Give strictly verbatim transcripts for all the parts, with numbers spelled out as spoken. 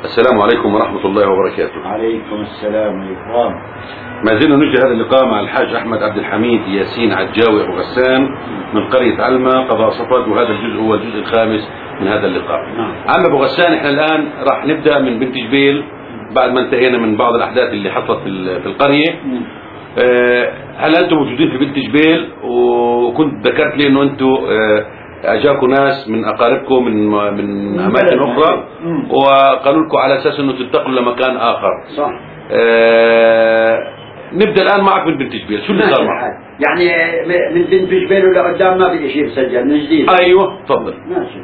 السلام عليكم ورحمة الله وبركاته. عليكم السلام والإكرام. ما زلنا نجري هذا اللقاء مع الحاج أحمد عبد الحميد ياسين عجاوي أبو غسان من قرية علمة قضاء صفد، وهذا الجزء هو الجزء الخامس من هذا اللقاء. نعم. عم أبو غسان، احنا الآن راح نبدأ من بنت جبيل بعد ما انتهينا من بعض الأحداث اللي حصلت في القرية. أه هل أنتم موجودين في بنت جبيل؟ وكنت ذكرت لي إنه أنتم أه اجاكم ناس من اقاربكم من من اماكن اخرى وقالوا لكم على اساس انه تنتقلوا لمكان اخر. صح. آه نبدا الان معك من بنت جبيل، شو اللي صار معك؟ يعني من بنت جبيل ولا قدام ما في شيء مسجل من جديد. ايوه تفضل. ماشي.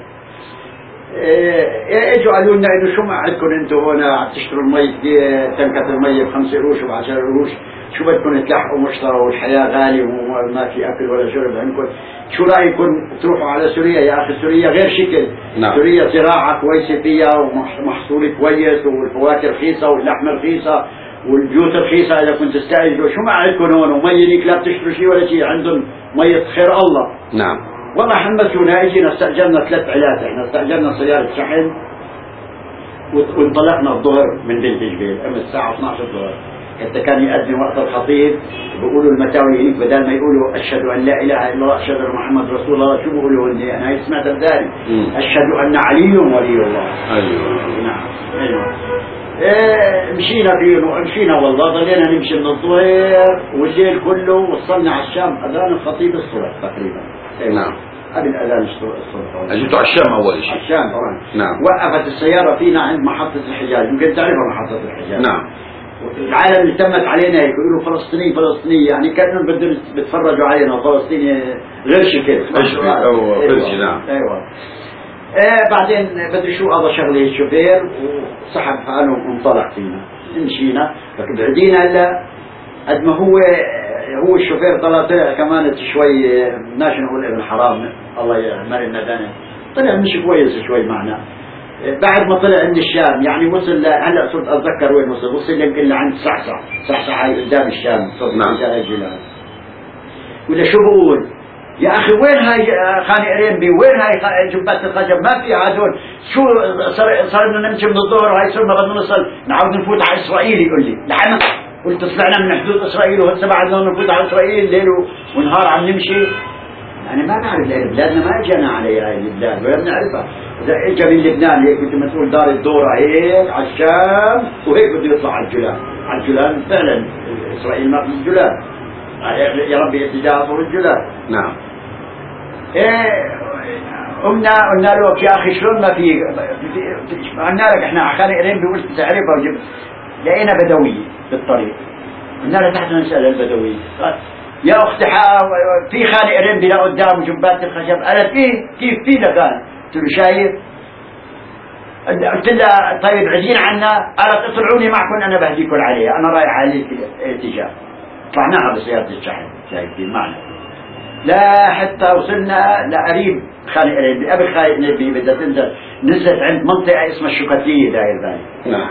اجوا قالوا لنا انه شو ما عندكم انتم هون عم تشتروا المي، تنكة المي بخمسة قروش وبعشرة قروش، شو بدكم تلحقوا مشترى والحياة غالية وما في اكل ولا شرب عندكم، شو رايكم تروحوا على سوريا؟ يا اخي سوريا غير شكل. نعم. سوريا زراعة كويسة فيها ومحصول كويس والفواكه رخيصة واللحمة رخيصة والبيوت رخيصة إذا كنت تستأجروا، شو ما عندكم هون؟ ومي لا بتشتروا شيء ولا شيء، عندهم مية خير الله. نعم. والله حمسونا، اجينا استأجرنا ثلاث عيالات، احنا استأجرنا سيارة شحن وانطلقنا الظهر من بنت جبيل، ام الساعة اثنعش الظهر، حتى كان يأذن وقت الخطيب بيقولوا المتاوي هنيك بدل ما يقولوا أشهد أن لا إله إلا الله أشهد أن محمد رسول الله، شو بيقولوا هن؟ أنا هي سمعت بذلك أشهد أن علي ولي الله. أيوه. نعم. أيوه. إيه مشينا فيه مشينا والله ضلينا نمشي من الظهر والليل كله، وصلنا على الشام أذان الخطيب الصبح تقريبا. أيوه. نعم. قبل أذان الصبح. أجيتوا على الشام أول شيء. على الشام طبعا. نعم. وقفت السيارة فينا عند محطة الحجاز، يمكن تعرفها محطة الحجاز. نعم. العالم اللي تمت علينا هيك يقولوا فلسطيني فلسطيني، يعني كانوا بدهم بيتفرجوا علينا فلسطيني غير شكل. أيوه فرجي. نعم. ايوه. ايه بعدين بدي شو قضى شغله الشوفير وسحب حاله وانطلق فينا، مشينا بعدينا هلا قد ما هو هو الشوفير طلع طلع كمان شوي بدناش نقول ابن حرام الله يمر الندانه، طلع مش كويس شوي معنا. بعد ما طلع عند الشام يعني وصل هلا صرت اتذكر وين وصل، وصل يمكن لعند صحصح، صحصح هاي قدام الشام صرت نعم. الجلال. ولا شو بقول؟ يا اخي وين هاي خاني قريمبي؟ وين هاي جبات الخجب؟ ما في هذول، شو صار صار بدنا نمشي من الظهر وهي صرنا بدنا نوصل نعود نفوت على اسرائيل. يقول لي لحنا قلت طلعنا من حدود اسرائيل وهسه بعدنا نفوت على اسرائيل ليل ونهار عم نمشي. يعني ما بعرف لأن بلادنا ما اجانا عليها هاي البلاد ولا بنعرفها. إذا اجى من لبنان هيك مثل ما تقول دار الدورة هيك على الشام وهيك بده يطلع على الجولان، على الجولان فعلا اسرائيل ما في الجولان. يا ربي ابتداء طول الجولان. نعم. ايه قلنا قلنا له يا اخي شلون ما في، قلنا لك احنا خالي قريب بيقول تعرفها وجب لقينا بدوية بالطريق، قلنا له تحت نسأل البدوية يا اختي في خالي قريب بلا قدام جبات الخشب. قالت ايه كيف في لك؟ قلت له شايف؟ قلت لها طيب عزين عنا. قالت اطلعوني معكم انا بهديكم عليها، انا رايح على الاتجاه. طلعناها بسيارة الشحن شايفين معنا، لا حتى وصلنا لقريب خالي قريب قبل خالي قريب بدها تنزل، نزلت عند منطقة اسمها الشكاتية داير داير. نعم.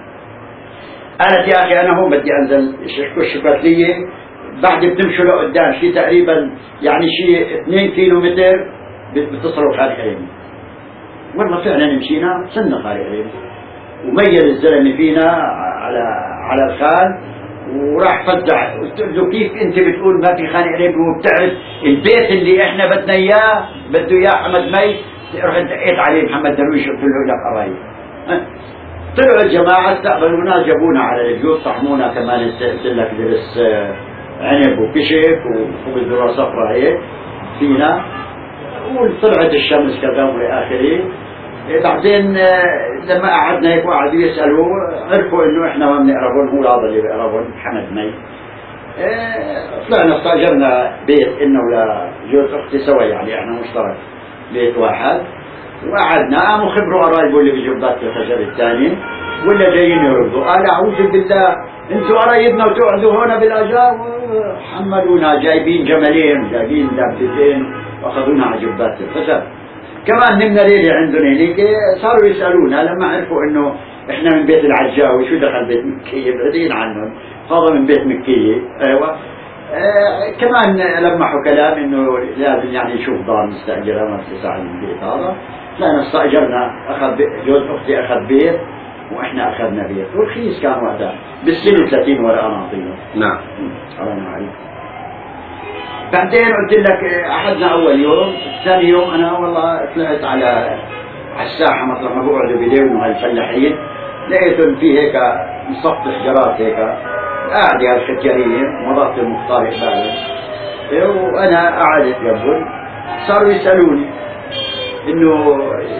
قالت يا اخي انا هون بدي انزل الشكاتية، بعد بتمشوا لقدام شيء تقريبا يعني شيء اثنين كيلو متر بتصلوا خالي قريب. والله فعلا مشينا وصلنا خالي قريب، وميل الزلمه فينا على على الخال وراح فزع. قلت له كيف انت بتقول ما في خالي قريب وبتعرف البيت اللي احنا بدنا اياه بده اياه حمد مي؟ رحت دقيت عليه محمد درويش قلت له لك قرايب. طلعوا الجماعه استقبلونا جابونا على البيوت طحنونا كمان لك درس عنب وكشك وخبز ذره صفراء هيك فينا، وطلعت الشمس كذا والى اخره. بعدين لما قعدنا هيك وقعدوا يسالوا عرفوا انه احنا ما بنقربون، هو هذا اللي بيقربون حمد مي. طلعنا استاجرنا بيت انه لجوز اختي سوا، يعني احنا مشترك بيت واحد، وقعدنا قاموا خبروا قرايبه اللي بجبات الخشب الثاني ولا جايين يرفضوا. قال اعوذ بالله انتوا قرايبنا وتقعدوا هون بالاجار؟ حملونا جايبين جملين جايبين دابتين واخذونا على جبات الخشب. كمان نمنا ليلة عندنا هنيك، صاروا يسألونا لما عرفوا انه احنا من بيت العجاوي شو دخل بيت مكية بعيدين عنهم، هذا من بيت مكية. ايوه. آه كمان لمحوا كلام انه لازم يعني يشوف دار مستأجرة ما بتساعد البيت هذا. طلعنا استأجرنا، اخذ جوز اختي اخذ بيت واحنا اخذنا بيت ورخيص كان وقتها بالسنه ثلاثين ورقه نعطيه. نعم. الله عليك. بعدين قلت لك اخذنا اول يوم، ثاني يوم انا والله طلعت على على الساحه مطرح ما بقعدوا بيلونوا هالفلاحين، لقيتهم في هيك مسطح حجرات هيك قاعده هالخجاريه مرات المختار قبالهم، وانا قعدت جنبهم صاروا يسالوني انه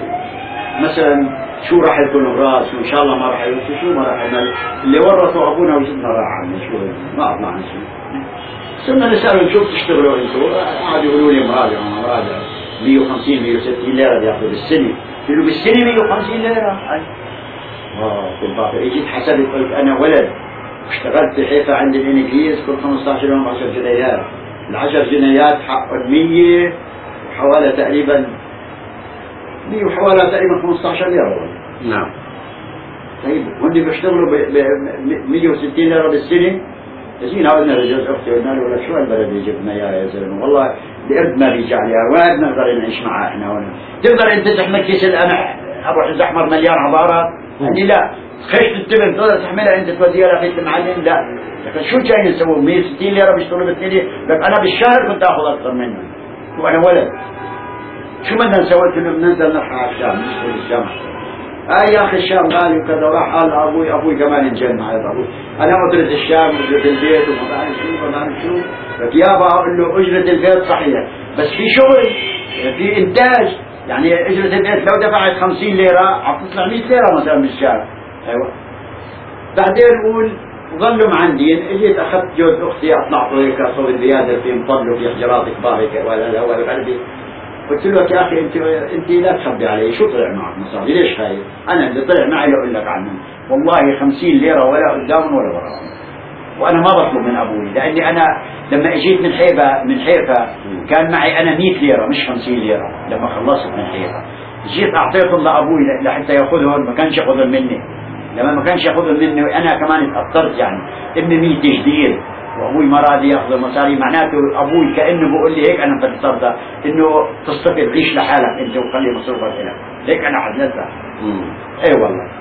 مثلا شو راح يكون الراس وان شاء الله ما راح يكون شو ما راح يعمل اللي ورثوا ابونا وجدنا راح عنا شو ما اطلع عن شيء. صرنا نسالهم شو بتشتغلوا انتم؟ قعدوا يقولوا لي مراجع مراجع مية وخمسين مية وستين ليره بياخذوا بالسنه. قلت له بالسنه مية وخمسين ليره؟ اه قلت باقي اجيت حسبت قلت انا ولد واشتغلت في حيفا عند الانجليز كل خمسة عشر يوم عشر جنيهات، العشر جنيهات حقهم مية وحوالي تقريبا مية وحوالي تقريبا خمسة عشر ليره. نعم. طيب هن بيشتغلوا ب مية وستين ليره بالسنه. جينا قلنا لجوز اختي قلنا له لك شو هالبلد اللي جبنا اياه يا زلمه؟ والله القرد ما بيجي عليها، وين نقدر نعيش معاه احنا هون؟ تقدر انت تحمل كيس القمح ابو حز احمر مليان عبارات؟ قال لي لا. خيط التبن تقدر تحملها انت توديها لخيط المعلم؟ لا. لكن شو جاي نسوي؟ مية وستين ليره بيشتغلوا بالسنه، لك انا بالشهر كنت اخذ اكثر منه وانا ولد. شو بدنا نسوي؟ قلت له بننزل نروح على الشام نشتغل بالجامعه. آه يا اخي الشام غالي وكذا، راح قال ابوي ابوي كمان انجن معي ابوي، انا اجرة الشام واجرة البيت وما بعرف شو وما بعرف شو، لك يابا اقول له اجرة البيت صحيح بس في شغل في انتاج، يعني اجرة البيت لو دفعت خمسين ليرة عم تطلع مية ليرة مثلا بالشهر. ايوه. بعدين نقول ظلوا معندين، اجيت اخذت جوز اختي اطلعت هيك صوب البيادر في مطل وفي حجرات كبار هيك ولا هو قلبي. قلت له يا اخي انت انت لا تخبي علي، شو طلع معك مصاري؟ ليش خايف؟ انا اللي طلع معي اقول لك عنه، والله خمسين ليره ولا قدام ولا ورا، وانا ما بطلب من ابوي، لاني انا لما اجيت من حيفا من حيفا كان معي انا مية ليره مش خمسين ليره، لما خلصت من حيفا جيت اعطيتهم لابوي لحتى ياخذهم، ما كانش ياخذهم مني، لما ما كانش ياخذهم مني انا كمان اتاثرت، يعني امي مية جديد وابوي ما راضي ياخذ المصاري، معناته ابوي كانه بيقول لي هيك انا فكرت انه تستقل عيش لحالك انت وخلي مصروفك لك، هيك انا حددتها. اي والله.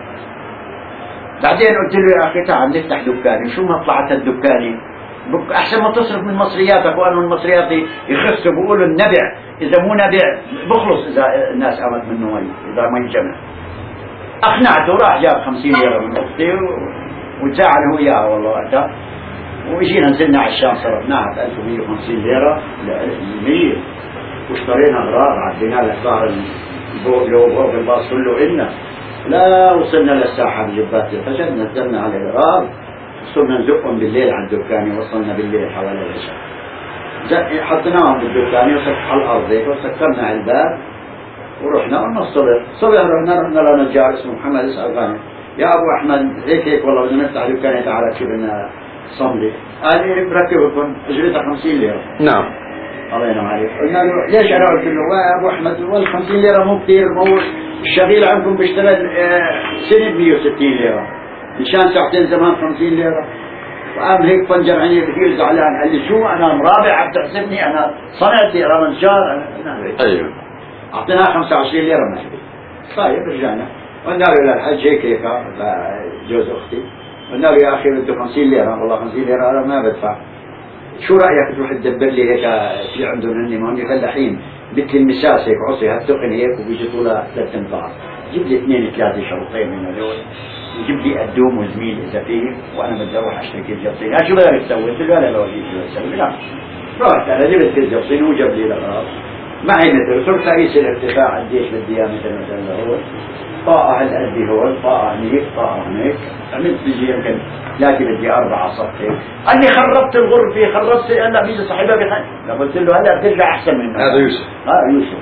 بعدين قلت له يا اخي تعال نفتح دكاني، شو ما طلعت الدكاني احسن ما تصرف من مصرياتك، وانا من مصرياتي يخسوا بيقولوا النبع اذا مو نبع بخلص اذا الناس قامت منه مي اذا ما ينجمع. اقنعته راح جاب خمسين ليره من اختي وتزعل هو اياها والله وقتها، وجينا نزلنا على الشام صرفناها ب ألف ومية وخمسين ليره للمية، واشترينا اغراض عدينا لها ظهر البوق الباص كله إلنا، لا وصلنا للساحه بجبات الخشب نزلنا على الاغراض وصرنا نزقهم بالليل على الدكان، وصلنا بالليل حوالي العشاء حطيناهم بالدكان وسكر على الارض هيك وسكرنا على الباب ورحنا قلنا الصبح الصبح رحنا رحنا لنجار اسمه محمد اسال غانم، يا ابو احمد هيك هيك والله بدنا نفتح دكان تعال شوف لنا صملي، قال لي بركب لكم اجرتها خمسين ليره. نعم. الله ينعم عليك. قلنا له ليش؟ انا قلت له يا ابو احمد وال خمسين ليره مو كثير، مو الشغيل عندكم بيشتغل سنه ب مية وستين ليره، مشان ساعتين زمان خمسين ليره. وقام هيك فنجر عيني كثير زعلان، قال لي شو انا مرابع عم تحسبني انا صنعتي رمنشار؟ ايوه. اعطيناه خمسة وعشرين ليره مشبي. طيب رجعنا قلنا له للحج هيك هيك جوز اختي، قلنا له يا اخي بده خمسين ليره، والله خمسين ليره انا ما بدفع، شو رايك تروح تدبر لي هيك في عندهم هن ما هم فلاحين مثل المساس هيك عصي هالثقن هيك وبيجي طولها ثلاث امتار، جيب لي اثنين ثلاثه شرطين من هذول، جيب لي قدوم وزميل اذا فيه، وانا بدي اروح اشتري كيس جبصين. ها شو بدك تسوي؟ قلت له لا لا بجيب شو اسوي؟ لا رحت انا جبت كيس جبصين وجاب لي الاغراض معي متر، صرت اقيس الارتفاع قديش بدي اياه متر مثلا هو طاقة هالقد هون، طاقة هنيك، طاقة هنيك، عملت بيجي يمكن ثلاثة بدي أربعة صف هيك، قال لي خربت الغرفة، خربت هلا بيجي صاحبها بخن، قلت له هلا بترجع أحسن منه. هذا يوسف. اه يوسف.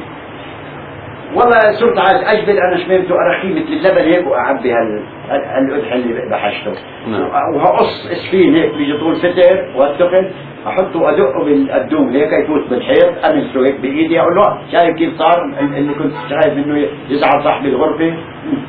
والله صرت عايز أجبل أنا شميمته أرخيه مثل اللبن هيك وأعبي هال القدح اللي بحشته. نعم. وهقص اسفين هيك بيجي طول فتر والثقل، احطه وادقه بالقدوم هيك يفوت بالحيط، امسه هيك بايدي اقول له شايف كيف صار اللي كنت شايف انه يزعل صاحب الغرفه،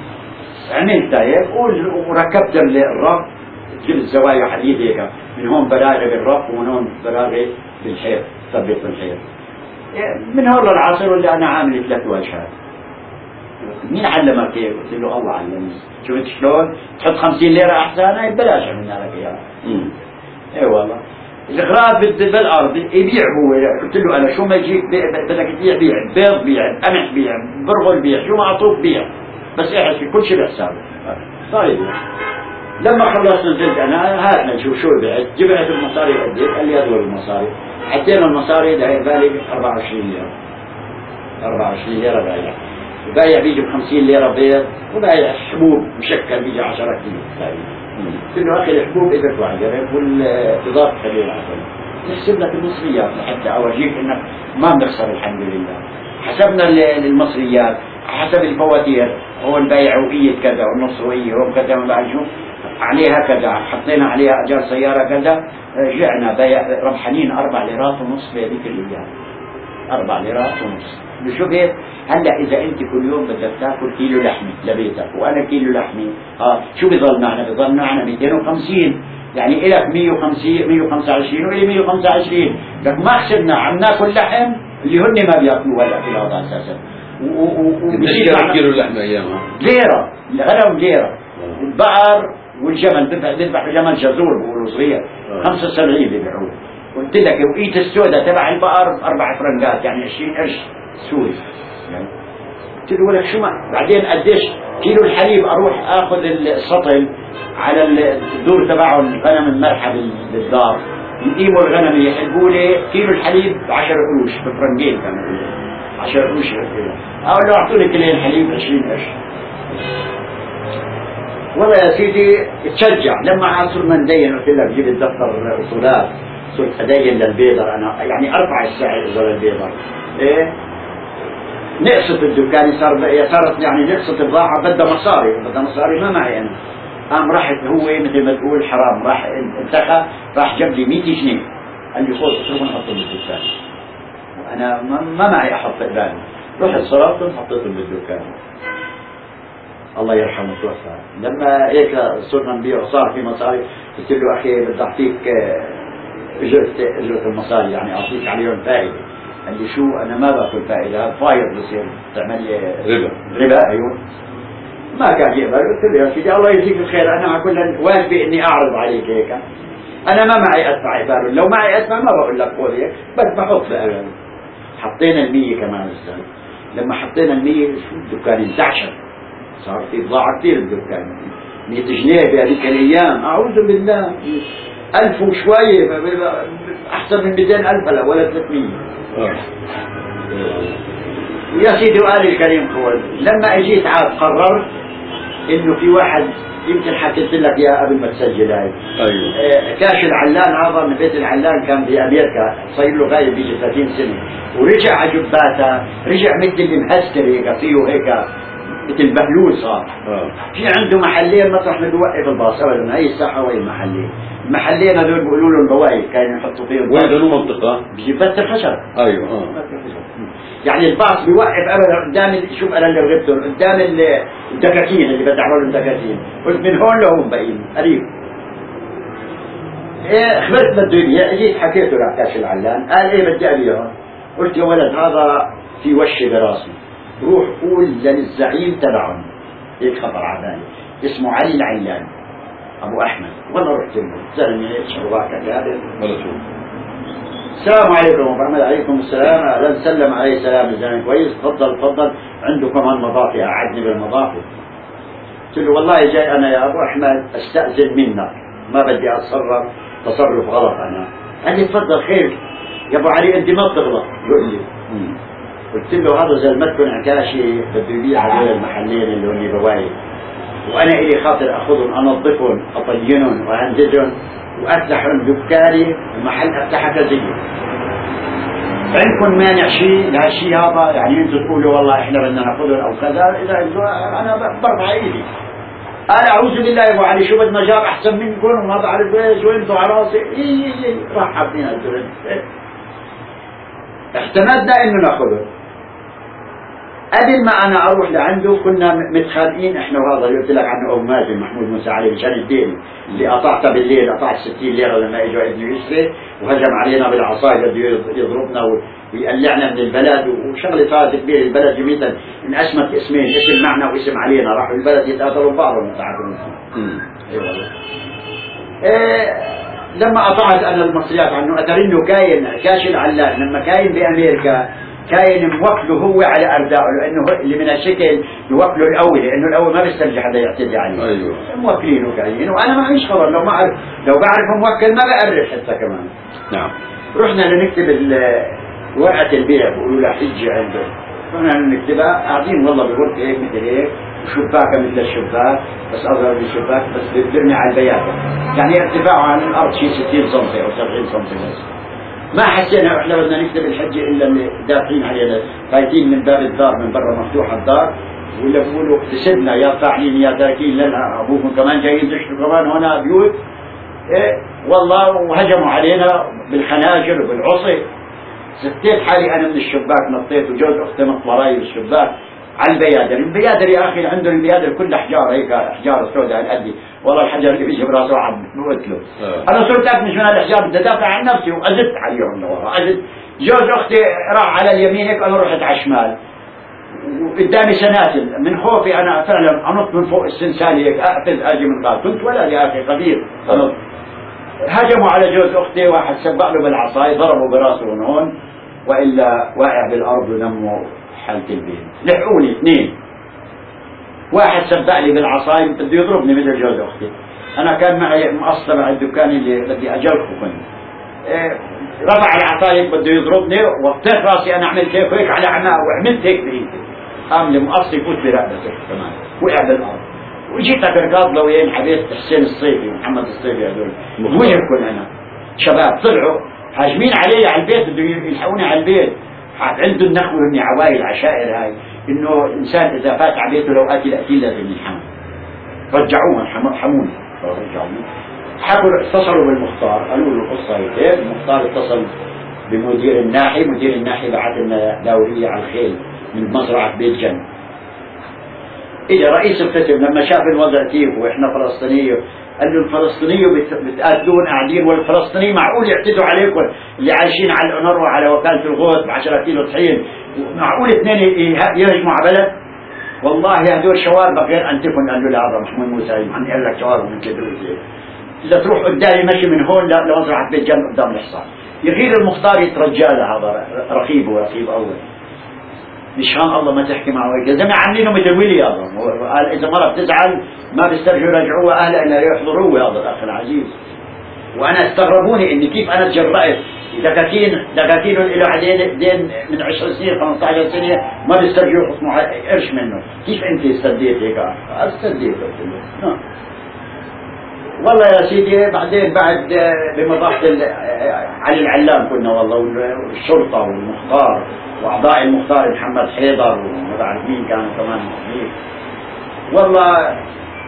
عملت هيك وركبت الرف، جبت زوايا حديد هيك من هون براغي بالرف ومن هون براغي بالحيط، ثبت بالحيط من هون للعصر اللي انا عامل ثلاث واجهات. مين علمك هيك؟ قلت له الله علمني. شفت شلون؟ تحط خمسين ليرة أحسن هاي ببلاش عملنا لك إياها. إي والله. الغراب بالأرض يبيع هو. قلت له أنا شو ما يجيك بدك تبيع بيع، بيض بيع، قمح بيع، برغل بيع، شو ما أعطوك بيع. بس احسب كل شيء بحسابه. طيب. لما خلصت نزلت أنا هات نشوف شو بعت، جبت المصاري قديش؟ قال لي هذول المصاري. حطينا المصاري ده بالي أربعة وعشرين ليرة. أربعة وعشرين ليرة بايع. بايع بيجي ب خمسين ليرة بيض، وبايع حبوب مشكل بيجي عشرة كيلو تقريبا. قلت له أخي الحبوب إذا وعجبك والإضافة خليه العسل. نحسب لك المصريات لحتى أورجيك إنك ما بنخسر الحمد لله. حسبنا المصريات حسب الفواتير، هو البيع وقية كذا والنص وقية هو كذا ما بعرف شو عليها كذا، حطينا عليها أجار سيارة كذا، رجعنا بيع ربحانين أربع ليرات ونص في هذيك الأيام. أربع ليرات ونص. بشوف هيك هلا إذا أنت كل يوم بدك تاكل كيلو لحمة لبيتك وأنا كيلو لحمة، آه شو بيضل معنا؟ بيضل معنا مئتين وخمسين، يعني إلك مئة وخمسين مئة وخمسة وعشرين وإلي مئة وخمسة وعشرين، لك ما خسرنا عم ناكل لحم اللي هن ما بياكلوه هلا في الوضع أساسا. و كيلو اللحمة أيامها ليرة، الغنم ليرة، البقر والجمل بيذبحوا جمل جزور بيقولوا صغير خمسة وسبعين بيبيعوه. قلت لك وقيت السوداء تبع البقر أربع فرنجات يعني عشرين قرش سوري. يعني قلت له ولك شو ما بعدين قديش كيلو الحليب اروح اخذ السطل على الدور تبعهم غنم المرحب بالدار يقيموا الغنم يحلبوا لي كيلو الحليب عشر قروش بفرنجين كانوا عشر قروش اقول له اعطوني كيلين حليب عشرين قرش. والله يا سيدي تشجع لما صرنا ندين. قلت لك جبت دفتر اصولات صرت ادين للبيضر انا يعني ارفع السعر اذا للبيضر ايه نقصت الدكان صار صارت يعني نقصت البضاعة بدها مصاري بدها مصاري ما معي أنا. قام رحت هو مثل ما تقول حرام راح انتخى راح جاب لي مئة جنيه قال لي خذ اصرف نحطهم بالدكان وأنا ما معي أحط قبالي. رحت صرفتهم حطيتهم بالدكان الله يرحمه توفى. لما هيك صرنا نبيع وصار في مصاري قلت له أخي بدي أعطيك أجرة أجرة المصاري يعني أعطيك عليهم فائدة. قال لي شو انا ما باكل فائده فايض بصير تعمل لي ربا ربا. ايوه ما كان يقبل. قلت له يا سيدي الله يجزيك الخير انا على كل واجبي اني اعرض عليك هيك انا ما معي ادفع عباره لو معي ادفع ما بقول لك خذ هيك بس بحط بقى. حطينا المية كمان استاذ. لما حطينا المية شو الدكان انتعشر صار في بضاعه كثير بالدكان مئة جنيه بهذيك الايام اعوذ بالله ألف وشويه احسن من مئتين ألف هلا ولا ثلاثمية. يا سيدي وقال الكريم قول لما اجيت عاد قررت انه في واحد يمكن حكيت لك يا قبل ما تسجل هاي. ايوه آه كاش العلان هذا من بيت العلان كان بامريكا صار له غايب بيجي ثلاثين سنه ورجع على جباته رجع مثل المهستر هيك فيه هيك مثل بهلول صار. اه في عنده محلين مطرح ما بيوقف الباص ابدا هي الساحه وين المحلين. المحلين هذول بيقولوا لهم بوايك كانوا يحطوا فيهم وين له منطقه؟ بجبات الخشب. ايوه اه يعني الباص بيوقف ابدا قدام شوف انا اللي رغبتهم قدام الدكاكين اللي بدعوا لهم دكاكين قلت من هون لهون باقيين قريب. ايه خبرت بده اياه جيت حكيته لعكاش العلان قال ايه بدي ابيعهم. قلت يا ولد هذا في وشي براسي روح قول للزعيم تبعهم هيك خطر على بالي اسمه علي العلان ابو احمد. والله رحت له زلمه شرباك هذا ولا شو السلام عليكم ورحمة عليكم السلام. أهلا سلم عليه سلام الزلمة كويس تفضل تفضل عنده كمان مضافي قعدني بالمضافي. قلت له والله جاي أنا يا أبو أحمد أستأذن منك ما بدي أتصرف تصرف غلط أنا. قال لي تفضل خير يا أبو علي أنت ما بتغلط. يقول لي قلت له هذا زلمتكم عكاشي بده يبيع هذول المحلين اللي هن بوايد وأنا إلي خاطر أخذهم أنظفهم أطينهم وأنزجهم وافتح دكاني المحل افتحه كزيه. عندكم مانع شيء لهالشيء هذا يعني انتم تقولوا والله احنا بدنا ناخذهم او كذا اذا انا برفع ايدي. انا اعوذ بالله يا ابو علي شو بدنا جاب احسن منكم وما بعرف ايش وانتم على راسي اي اي راح حاطين الزبد. احتملنا انه ناخذهم. قبل ما انا اروح لعنده كنا متخانقين احنا وهذا اللي قلت لك عنه ابو مازن محمود موسى علي مشان الدين اللي قطعتها بالليل، قطعت ستين ليره لما اجوا ابنه يشتري وهجم علينا بالعصايه بده يضربنا ويقلعنا من البلد وشغله صارت كبيره. البلد جميله انقسمت اسمين، اسم معنا واسم علينا، راحوا البلد يتقاتلوا بعضهم تعرفون. اي والله. إيه لما قطعت انا المصريات عنه اترى انه كاين كاش العلاق لما كاين بامريكا كاين موكله هو على اردائه، لانه اللي من الشكل يوكله الاول، لانه الاول ما بيسترجع حدا يعتدي عليه. ايوه موكلينه كاين، وانا ما عنديش خبر، لو ما اعرف لو بعرف موكل ما بقرب حتى كمان. نعم. رحنا لنكتب ورقه البيع بيقولوا له حجه عنده، رحنا نكتبها قاعدين والله بغرفه هيك مثل هيك وشباكه مثل الشباك بس اصغر من الشباك بس بتبني على البياضه، يعني ارتفاعه عن الارض شيء ستين سم او سبعين سم بس. ما حسينا احنا بدنا نكتب الحجه الا اللي دافعين علينا، فايتين من باب الدار من برا مفتوحه الدار ولا بيقولوا اكتسبنا يا فاعلين يا تاركين لنا ابوكم كمان جايين تشتروا كمان هنا بيوت. إيه والله وهجموا علينا بالخناجر وبالعصي. ستيت حالي انا من الشباك نطيت وجوز اختي نط وراي بالشباك على البيادر. البيادر يا اخي عندهم البيادر كلها احجار هيك احجار سوداء هالقد، والله الحجر اللي بيجي براسه واحد بقتله. انا صرت ابني من الاحجار بدي ادافع عن نفسي وازت عليهم لورا، ازت. جوز اختي راح على اليمين هيك انا رحت على الشمال وقدامي سناتل من خوفي انا فعلا انط من فوق السنسال هيك اقفز اجي من قال كنت ولد يا اخي خبير انط. هجموا على جوز اختي، واحد سبق له بالعصاي ضربه براسه من هون والا واقع بالارض ونموا حالة البيت. لحقوني اثنين، واحد سبق لي بالعصاي بده يضربني مثل جوز اختي، انا كان معي مقصه مع الدكان اللي بدي اجركه كنت. إيه رفع العصاي بده يضربني وطيت راسي انا عملت هيك هيك على عماه وعملت هيك بايدي، قام المقص يفوت برقبته كمان وقع بالارض. وجيت ركض له وين حبيت حسين الصيفي محمد الصيفي هذول وين انا شباب طلعوا هاجمين علي على البيت بده يلحقوني على البيت. عنده النخوة من عوائل العشائر هاي انه الانسان اذا فات على بيته لو اكل اكيد لازم ينحمى. رجعوه حموني رجعوني حكوا اتصلوا بالمختار قالوا له القصه هيك. المختار اتصل بمدير الناحي، مدير الناحي بعث لنا دوريه على الخيل من مزرعه بيت جن. اجى رئيس القسم لما شاف الوضع كيف واحنا فلسطينيه قال له الفلسطينيه بتقاتلون قاعدين والفلسطينيين معقول يعتدوا عليكم اللي عايشين على الأونروا على وكاله الغوث ب عشرة كيلو طحين، معقول اثنين يهجموا على بلد؟ والله هذول شوارب غير انتكم. قال له لا هذا محمود موسى عم يقول لك شوارب من كده اذا تروح قدامي مشي من هون لمزرعه بيت جن قدام الحصان. يغير المختار يترجى له هذا رقيب ورقيب اول مشان الله ما تحكي معه هيك، زي ما عاملينه مثل ولي هذا. قال اذا مره بتزعل ما بيسترجعوا يرجعوها اهلها الا يحضروه هذا الاخ العزيز. وانا استغربوني اني كيف انا تجرأت دكاكين دكاكين له عدين دين من عشر سنين خمسة عشر سنه ما بيسترجعوا يخصموا قرش منه، كيف انت استديت هيك؟ استديت قلت له والله يا سيدي. بعدين بعد بمضافة علي العلام كنا والله والشرطه والمختار واعضاء المختار محمد حيدر وما بعرف مين كانوا كمان موجودين. والله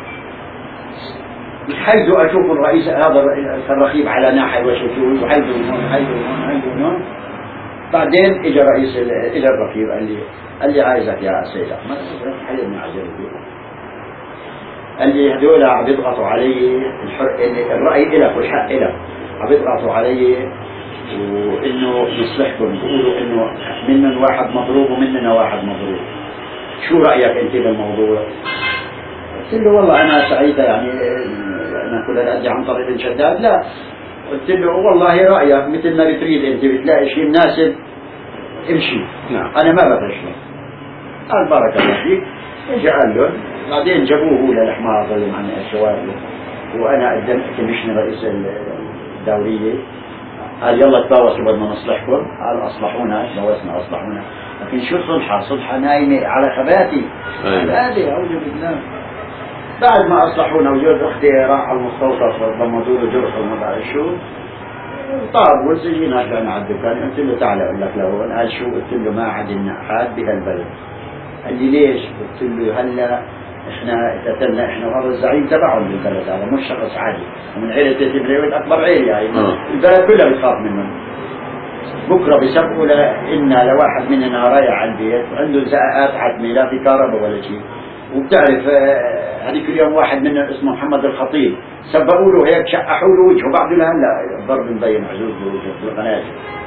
حيث اشوف الرئيس هذا الرقيب على ناحيه وشوفوه وحيث هون حيث هون حيث هون. بعدين اجى رئيس اجى الرقيب قال لي قال لي عايزك يا سيد احمد حيدني عجل قال لي هذول عم يضغطوا علي الراي لك والحق لك، عم يضغطوا علي وانه نصلحكم بيقولوا انه منن واحد مضروب ومننا واحد مضروب، شو رايك انت بالموضوع؟ قلت له والله انا سعيده يعني انا كل هالقد عن طريق الشداد لا. قلت له والله رايك مثل ما بتريد انت بتلاقي شيء مناسب امشي. نعم. انا ما بفشله. قال بارك الله فيك. اجى قال له بعدين جابوه هو للحمار ظلم عن الشوارع وانا قدمت كمشن رئيس الدوريه. قال يلا تباوسوا بدنا نصلحكم. قال اصلحونا تباوسنا اصلحونا، لكن شو صلحه؟ صلحه نايمه على خباتي. هذه اعوذ بالله. بعد ما اصلحونا وجوز اختي راح على المستوصف ضمدوا له جرح وما بعرف شو طاب وسجينا كان على الدكان. قلت له تعال اقول لك لهون. قال شو؟ قلت له ما عاد النقحات بهالبلد. قال لي ليش؟ قلت له هلا احنا قتلنا احنا وهذا الزعيم تبعهم بالبلد، هذا مش شخص عادي ومن عيلة تبريوت اكبر عيلة يعني البلد كلها بتخاف منه. بكره بيسبقوا لنا لواحد مننا رايح على البيت عنده زقات عتمه لا في كهرباء ولا شيء. وبتعرف هذيك اليوم واحد منا اسمه محمد الخطيب سبقوا له هيك شقحوا له وجهه بعد لهلا الضرب مبين عزوز بوجهه بالقناجر.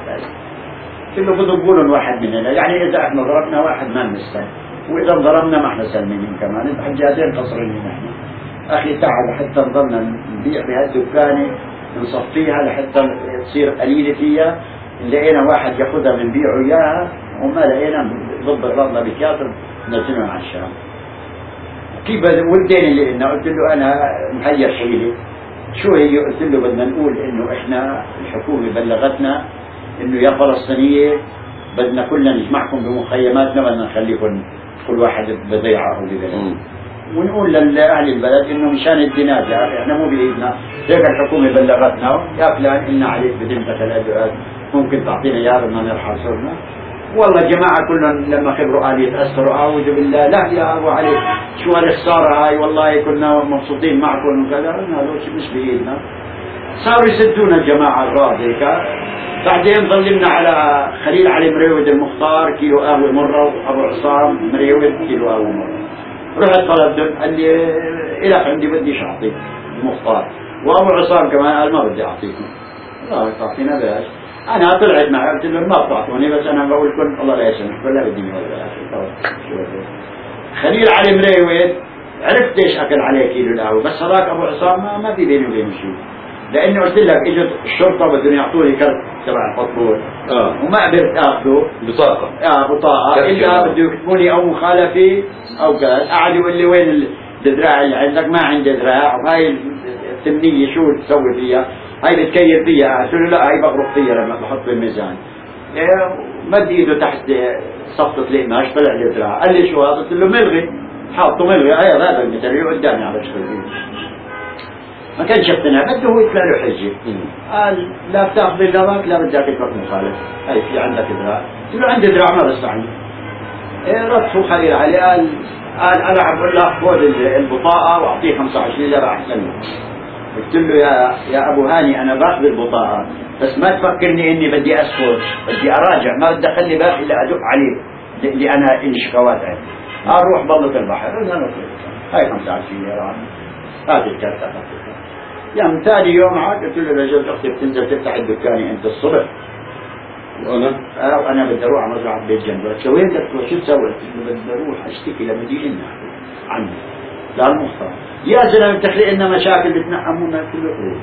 كله بضربوا لهم واحد مننا، يعني اذا احنا ضربنا واحد ما بنستلم، واذا ضربنا ما احنا سلمانين كمان بحجازين قصرين نحن. اخي تعال لحتى نضلنا نبيع بهالدكانه نصفيها لحتى تصير قليله فيها، لقينا واحد ياخذها بنبيعه اياها وما لقينا ضد الرضله بكاتب نزلهم على الشام. كيف والدين اللي قلنا قلت له انا محير حيلي شو هي؟ قلت له بدنا نقول انه احنا الحكومه بلغتنا انه يا فلسطينيه بدنا كلنا نجمعكم بمخيماتنا، بدنا نخليكم كل واحد بضيعه او ببلد، ونقول لاهل البلد انه مشان الدينار يا اخي احنا مو بايدنا، هيك الحكومه بلغتنا يا فلان ان عليك بذمتك الادوات ممكن تعطينا اياه بدنا نرحل صرنا. والله الجماعه كلهم لما خبروا قال يتاثروا اعوذ بالله لا يا ابو علي شو هالخساره هاي والله كنا مبسوطين معكم وكذا، قلنا له مش بايدنا. صاروا يسدونا الجماعه الراضي هيك. بعدين ظلمنا على خليل علي مريود المختار كيلو قهوه مره، وابو عصام مريود كيلو قهوه مره. رحت طلبت قال لي الك عندي بديش اعطيك المختار، وابو عصام كمان قال ما بدي اعطيكم. لا تعطينا بلاش. انا طلعت معي قلت لهم ما بتعطوني بس انا بقول لكم الله لا يسامحكم لا بدي منه ولا. خليل علي مريود عرفت ليش اكل عليه كيلو القهوه، بس هذاك ابو عصام ما, ما في بيني وبينه شيء، لانه قلت لك اجت الشرطه بدهم يعطوني كرت تبع الفطور اه وما قدرت اخذه بطاقه اه بطاقه الا بده يكتبوا لي او مخالفه او كذا. قعد يقول لي وين الدراع اللي عندك؟ ما عندي دراع، وهي الثمنيه شو تسوي فيها؟ هاي بتكير فيها. قلت له لا هاي بغرق فيها لما بحط بالميزان. مد ايده تحت صفطه القماش طلع لي دراع، قال لي شو هذا؟ قلت له ملغي، حاطه ملغي. هاي هذا المثل قدامي على اشتغل فيه. ما كان شفتنا بده هو يطلع له حجه. قال لا بتاخذ الدراك لا بدك تفك مخالف، هاي في عندك دراع؟ قلت له عندي دراع ما بستعني. ايه رد خليل علي قال قال انا عم بقول لك خذ البطاقه واعطيه خمسة وعشرين ليره احسن له. قلت له يا يا ابو هاني انا باخذ البطاقه بس ما تفكرني اني بدي اسكت، بدي اراجع، ما بدي اخلي باقي الا ادق عليه اللي انا الي شكوات عندي. قال روح ضلة البحر. هاي خمسة وعشرين ليره هذه الكارت اخذتها. يوم ثاني يوم عاد قلت له لجوز اختي بتنزل تفتح الدكان انت الصبح. وانا؟ اه وانا بدي اروح على مزرعه بيت جنبه. قلت له وين بدك تروح؟ شو تسوي؟ قلت له بدي اروح اشتكي لمديرنا عني لا المختار. يا زلمه بتخلق لنا مشاكل بتنقمونا. قلت له ايه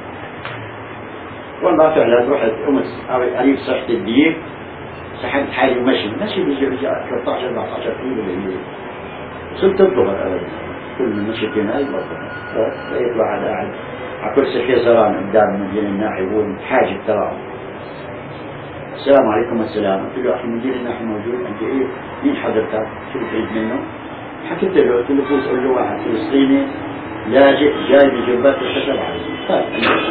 والله فعلا رحت قمت قريب صحت الديك سحبت حالي ومشي مشي بيجي بيجي ثلاثة عشر أربعة عشر كيلو بالليل. وصلت الظهر كل مشيت هنا يطلع على قاعد على كرسي خيزران قدام مدير الناحي يقول حاجب ترى. السلام عليكم. السلام. قلت له اخي مدير الناحي موجود؟ قال لي ايه مين حضرتك؟ شو بتريد منه؟ حكيت له قلت له فوز قول له واحد فلسطيني لاجئ جاي بجبات الخشب عليه.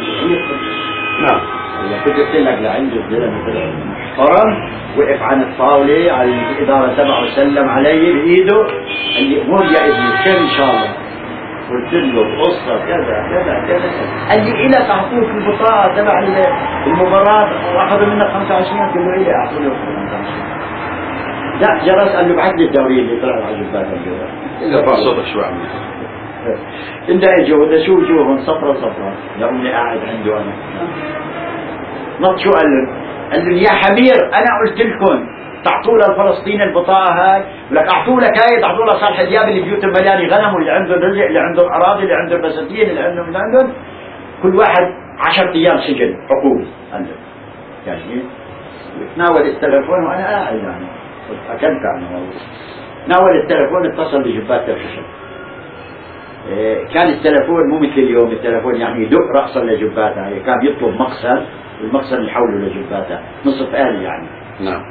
نعم كنت قلت لك لعنده الزلمه طلع محترم وقف عن الطاوله على الاداره تبعه وسلم علي بايده قال لي مر يا ابني خير ان شاء الله. قلت له القصه كذا كذا كذا. قال لي الك اعطوك البطاقه تبع المباراه واخذوا منك خمسة وعشرين. قلت له الي اعطوني خمسة وعشرين. لا جرس قال له بعد لي الدوري اللي طلع على جبات الجوال. اذا رفع صوتك شوي عمي. انت اجوا بدي اشوف جوهم صفرة صفرة لاني قاعد عنده انا. نط شو قال له؟ قال له يا حبير انا قلت لكم تعطوا للفلسطيني البطاقه هاي ولك اعطوا لك هاي تعطوا له صالح دياب اللي بيوتهم مليانه غنم واللي عندهم رزق اللي عندهم اراضي اللي عندهم بساتين اللي عندهم اللي عندهم كل واحد عشرة ايام سجن عقوبه عندهم. يعني تناول التلفون وانا قاعد يعني اكلت عنه والله. ناول التلفون اتصل بجبات الخشب. كان التلفون مو مثل اليوم التلفون يعني يدق رأسا لجباتها، يعني كان يطلب مقصد والمقصد يحوله لجباتها نصف آلي يعني. نعم.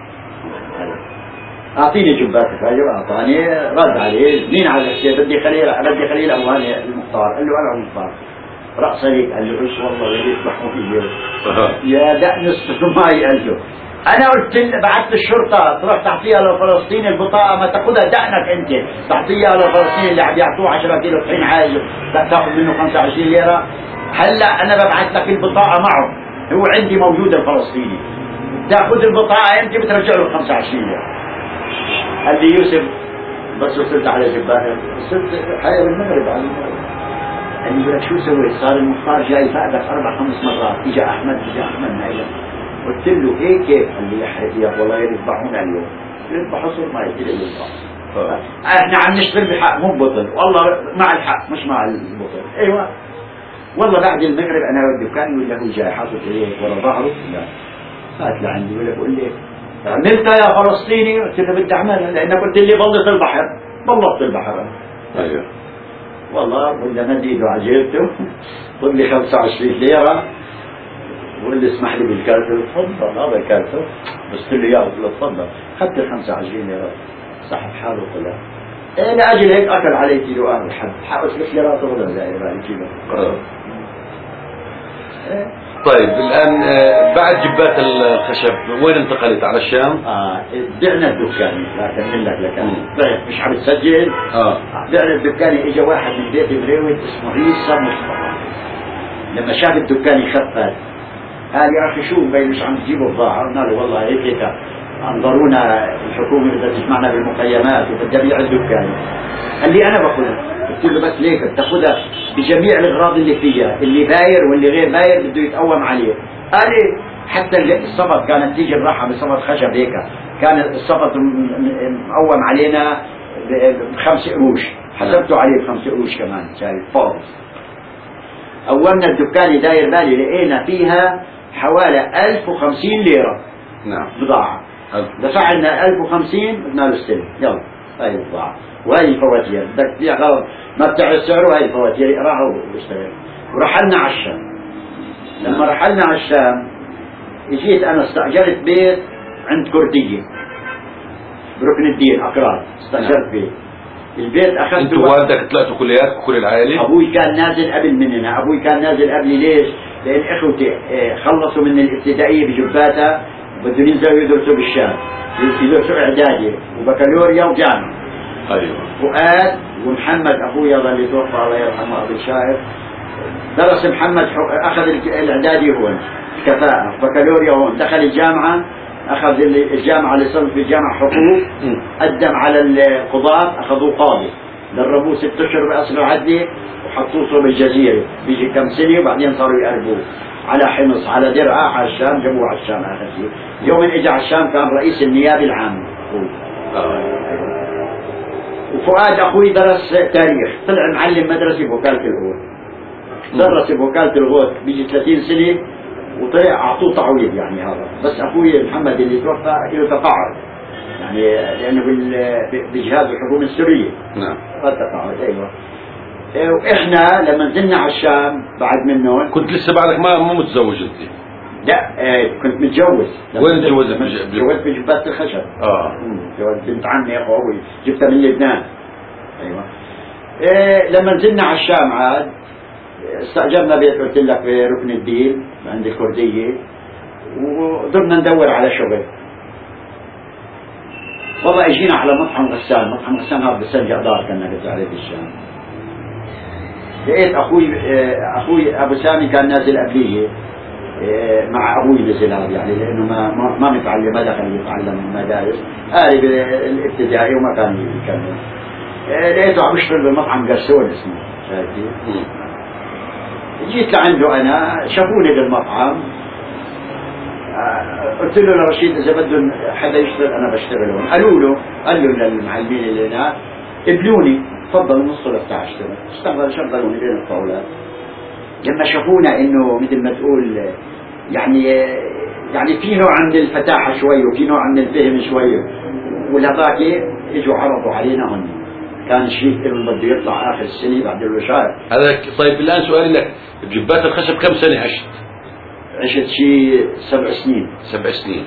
أعطيني جباتك. أيوة أعطاني رد عليه مين على الشيء بدي خليل بدي خليل أبو هاني المختار. قال له أنا المختار رأسا ليك. قال له إيش والله بدي يسمحوا فيه يا دأنس ماي. قال له أنا قلت بعثت الشرطة تروح تعطيها للفلسطين البطاقة ما تاخذها دقنك أنت تعطيها للفلسطين اللي عم يعطوه عشرة كيلو طحين عايز تاخذ منه خمسة وعشرين ليرة. هلا أنا ببعث لك البطاقة معه هو عندي موجود الفلسطيني تاخذ البطاقة انت بترجع له خمسة وعشرين ليرة. قال لي يوسف بس وصلت على جبال وصلت حياة بالمغرب على المغرب. قال لي لك شو سويت؟ صار المختار جاي فقدك اربع خمس مرات، اجى احمد اجى احمد نايم. قلت له هيك كيف؟ قال لي يا حياتي والله يذبحونا اليوم. يذبحوا صور ما يصير يذبح. احنا عم نشتغل بحق مو بطل، والله مع الحق مش مع البطل. ايوه والله بعد المغرب انا الدكان ولا هو جاي حاطط ايديه ورا ظهره. لا فات لعندي ولا بقول لي عملتها يا فلسطيني؟ قلت له بدي اعملها لانك قلت لي بلط البحر. بلطت البحر. ايوه والله ولا مد ايده على جيبته خذ لي خمسة وعشرين ليرة وقول لي اسمح لي بالكارت. تفضل هذا كارته. بس قلت له يا قلت له تفضل. اخذت ال خمسة وعشرين ليرة سحب حاله وطلع. إيه لاجل هيك اكل علي كيلو قهوه حب حقق ثلاث ليرات وغدا زي بالي كيلو. طيب الان بعد جبات الخشب وين انتقلت؟ على الشام؟ اه بعنا الدكان. لا اكمل لك لك بعت مش عم تسجل. اه بعنا الدكان. اجى واحد من بيت مريوت اسمه عيسى مصطفى. لما شاف الدكان خفت قال يا اخي شو بي مش عم تجيبوا بضاعه؟ قلنا له والله هيك هيك انظرونا الحكومه بدها تجمعنا بالمخيمات وبدها بيع الدكان. قال لي انا باخذها. قلت له بس ليك بتاخذها بجميع الاغراض اللي فيها، اللي باير واللي غير باير بده يتقوم عليه. قال لي حتى الصبط كانت تيجي الراحه بصبط خشب هيك، كان الصبط مقوم علينا بخمس قروش، حسبته عليه بخمس قروش كمان شايف فاضي. اولنا الدكان داير بالي لقينا فيها حوالي ألف وخمسين ليرة. نعم بضاعة. دفع لنا ألف وخمسين بدنا له السلم. يلا هاي البضاعة وهي الفواتير بدك تبيع غلط ما بتعرف سعره. هاي الفواتير اقراها واشتغل. ورحلنا على الشام. لما رحلنا على الشام اجيت انا استاجرت بيت عند كردية بركن الدين اقراض. استاجرت بيت. البيت اخذته. انتوا والدك طلعتوا كليات كل العائله؟ ابوي كان نازل قبل مننا. ابوي كان نازل قبلي. ليش؟ لان اخوتي خلصوا من الابتدائيه بجباتها بدهم ينزلوا يدرسوا بالشام، يدرسوا اعدادي وبكالوريا وجامعه. ايوه فؤاد ومحمد اخويا اللي توفى الله يرحمه ابو الشاعر درس. محمد اخذ الاعدادي هون كفاءه، بكالوريا هون، دخل الجامعه اخذ الجامعه اللي صار في الجامعه حقوق، قدم على القضاة اخذوه قاضي، دربوه ست اشهر باصل عدلي وحطوه بالجزيره بيجي كم سنه وبعدين صاروا يقربوه على حمص على درعا على الشام. جابوه على الشام اخر شيء. يوم اجى على الشام كان رئيس النيابه العامه. وفؤاد اخوي درس تاريخ، طلع معلم مدرسه بوكاله الغوث. درس بوكاله الغوث بيجي ثلاثين سنه وطلع اعطوه تعويض يعني. هذا بس اخوي محمد اللي توفى له تقاعد يعني لانه بجهاز الحكومه السوريه. نعم تقاعد. ايوه. واحنا لما نزلنا على الشام بعد منهم. كنت لسه بعدك ما مو متزوج انت؟ لا اه كنت متجوز. وين تجوزت؟ تجوزت بجبات الخشب. اه تجوزت بنت عمي اخوي جبتها من لبنان. ايوه. اه لما نزلنا على الشام عاد استأجرنا بيت قلت لك في ركن الدين عند الكردية وضلنا ندور على شغل. والله اجينا على مطعم غسان. مطعم غسان هذا بسنجة دار كنا قلت عليه بالشام. لقيت اخوي اخوي ابو سامي كان نازل قبليه مع ابوي نزل هذا يعني لانه ما ما, ما متعلم ما دخل يتعلم المدارس. قاري بالابتدائي وما كان يكمل. لقيته عم يشتغل بمطعم جرسون اسمه شايفين. جيت لعنده انا شافوني بالمطعم. قلت له لرشيد اذا بدهم حدا يشتغل انا بشتغل هون. قالوا له قال له للمعلمين اللي هناك قبلوني تفضلوا نص الساعه اشتغل. اشتغل شغلوني بين الطاولات. لما شافونا انه مثل ما تقول يعني يعني في نوع من الفتاحه شوي وفي نوع من الفهم شوي والهذاك اجوا عرضوا علينا هون. كان شيء انه بده يطلع اخر السنه بعد الوشاية. هذا طيب الان سؤالي لك بجبات الخشب كم سنه عشت؟ عشت شيء سبع سنين. سبع سنين.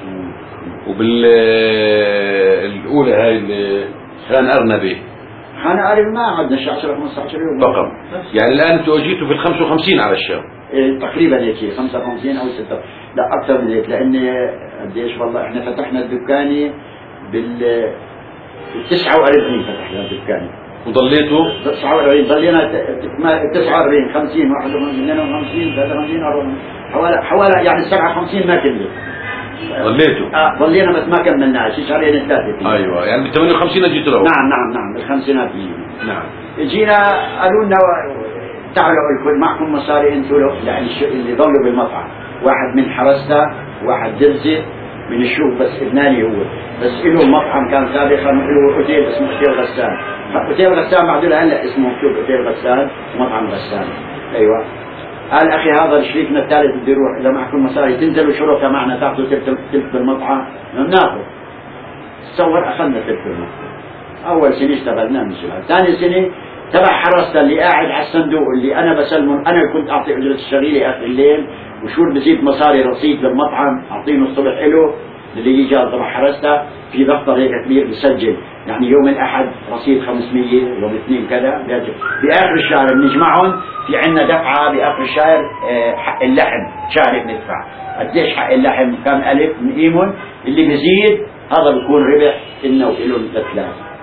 وبالاولى هاي اللي خان ارنبي. خان ارنبي ما عندنا شيء عشرة خمسة عشر يوم فقط. يعني الان انتوا اجيتوا في ال خمسة وخمسين على الشام. إيه تقريبا هيك خمسة وخمسين او ستة. لا اكثر من هيك لاني قديش والله احنا فتحنا الدكاني بال تسعة وأربعين فتحنا الدكان. وضليتوا؟ تسعة وأربعين ضلينا تسعة وأربعين خمسين واحد وخمسين اثنين وخمسين ثلاثة وخمسين أربعة وخمسين حوالي حوالي يعني سبعة وخمسين ما كملت. ضليتوا؟ اه ضلينا بس ما كملناش، شهرين ثلاثه فيه. ايوه يعني بال ثمانية وخمسين جيت له. نعم نعم نعم بالخمسينات جينا. نعم. جينا قالوا لنا تعالوا الكل معكم مصاري انتم يعني اللي ضلوا بالمطعم، واحد من حرستا واحد درزي من الشوف بس لبناني هو، بس له مطعم كان سابقا له اوتيل اسمه اوتيل غسان، اوتيل غسان بعدين هلا اسمه مكتوب اوتيل غسان ومطعم غسان. ايوه قال اخي هذا شريكنا الثالث بده يروح، اذا معكم مصاري تنزلوا شرطه معنا تاخذوا ثلث بالمطعم، ناخذ. تصور اخذنا ثلث بالمطعم. اول سنه اشتغلنا من شغل، ثاني سنه تبع حرسته اللي قاعد على الصندوق اللي انا بسلمه، انا كنت اعطي اجره الشغيله اخر الليل وشو بزيد مصاري رصيد للمطعم اعطينه الصبح له اللي يجي تبع حرسته في دفتر هيك كبير بسجل، يعني يوم الاحد رصيد خمسمية، يوم الاثنين كذا، باخر الشهر بنجمعهم في عندنا دفعه باخر الشهر حق اللحم شهري بندفع، قديش حق اللحم كم الف بنقيمهم، اللي بزيد هذا بيكون ربح لنا وإلهم لثلاثه.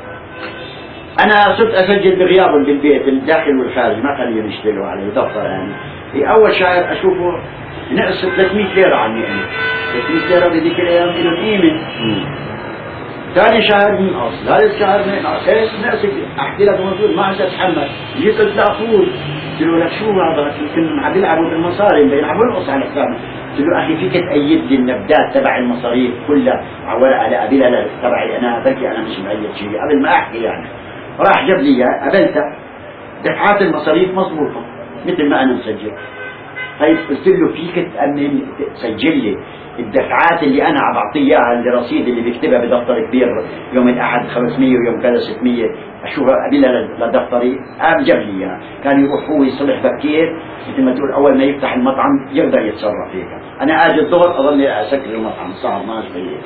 انا صرت اسجل بغيابهم بالبيت الداخل والخارج، ما خليهم يشتغلوا علي دفتر يعني. في اول شهر اشوفه نقص ثلاثمية ليره عني انا، ثلاثمية ليره بذيك الايام لهم قيمه. ثاني شهر نقص، ثالث شهر نقص، ايش نقص؟ احكي لك موجود ما عاد اتحمل، جيت قلت لاخوي قلت له لك شو هذا؟ يمكن عم يلعبوا بالمصاري بيلعبوا نقص على حسابنا. قلت له اخي فيك تأيد لي النبدات تبع المصاريف كلها على ورقه اقابلها تبعي انا، بلكي انا مش مأيد شيء قبل ما احكي يعني. راح جاب لي اياه قبلته، دفعات المصاريف مضبوطه مثل ما انا مسجل. طيب قلت له فيك تأمن تسجل لي الدفعات اللي انا عم بعطيه اياها، الرصيد اللي بيكتبها بدفتر كبير يوم الاحد خمسمية ويوم كذا ستمية اشوفها قبلها لدفتري. قام جاب لي اياها، كان يروح هو الصبح بكير مثل ما تقول اول ما يفتح المطعم يقدر يتصرف هيك، انا اجي الظهر اظل اسكر المطعم الساعه اثنعش بالليل.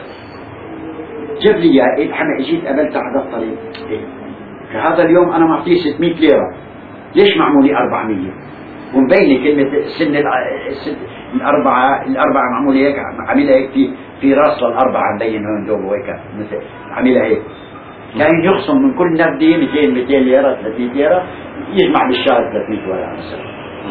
جاب لي اياها، انا اجيت قبلت على دفتري هذا اليوم انا معطيه ستمية ليره، ليش معمولي أربعمية؟ ومبينه كلمه السن الاربعه الاربعه معموله هيك، عاملها هيك في في راس للاربعه مبين هون دوب هيك مثل عاملها هيك. كان يخصم من كل نبضه مئتين مئتين ليره ثلاثمية ليره، يجمع بالشهر ثلاثمية ورقه مثلا.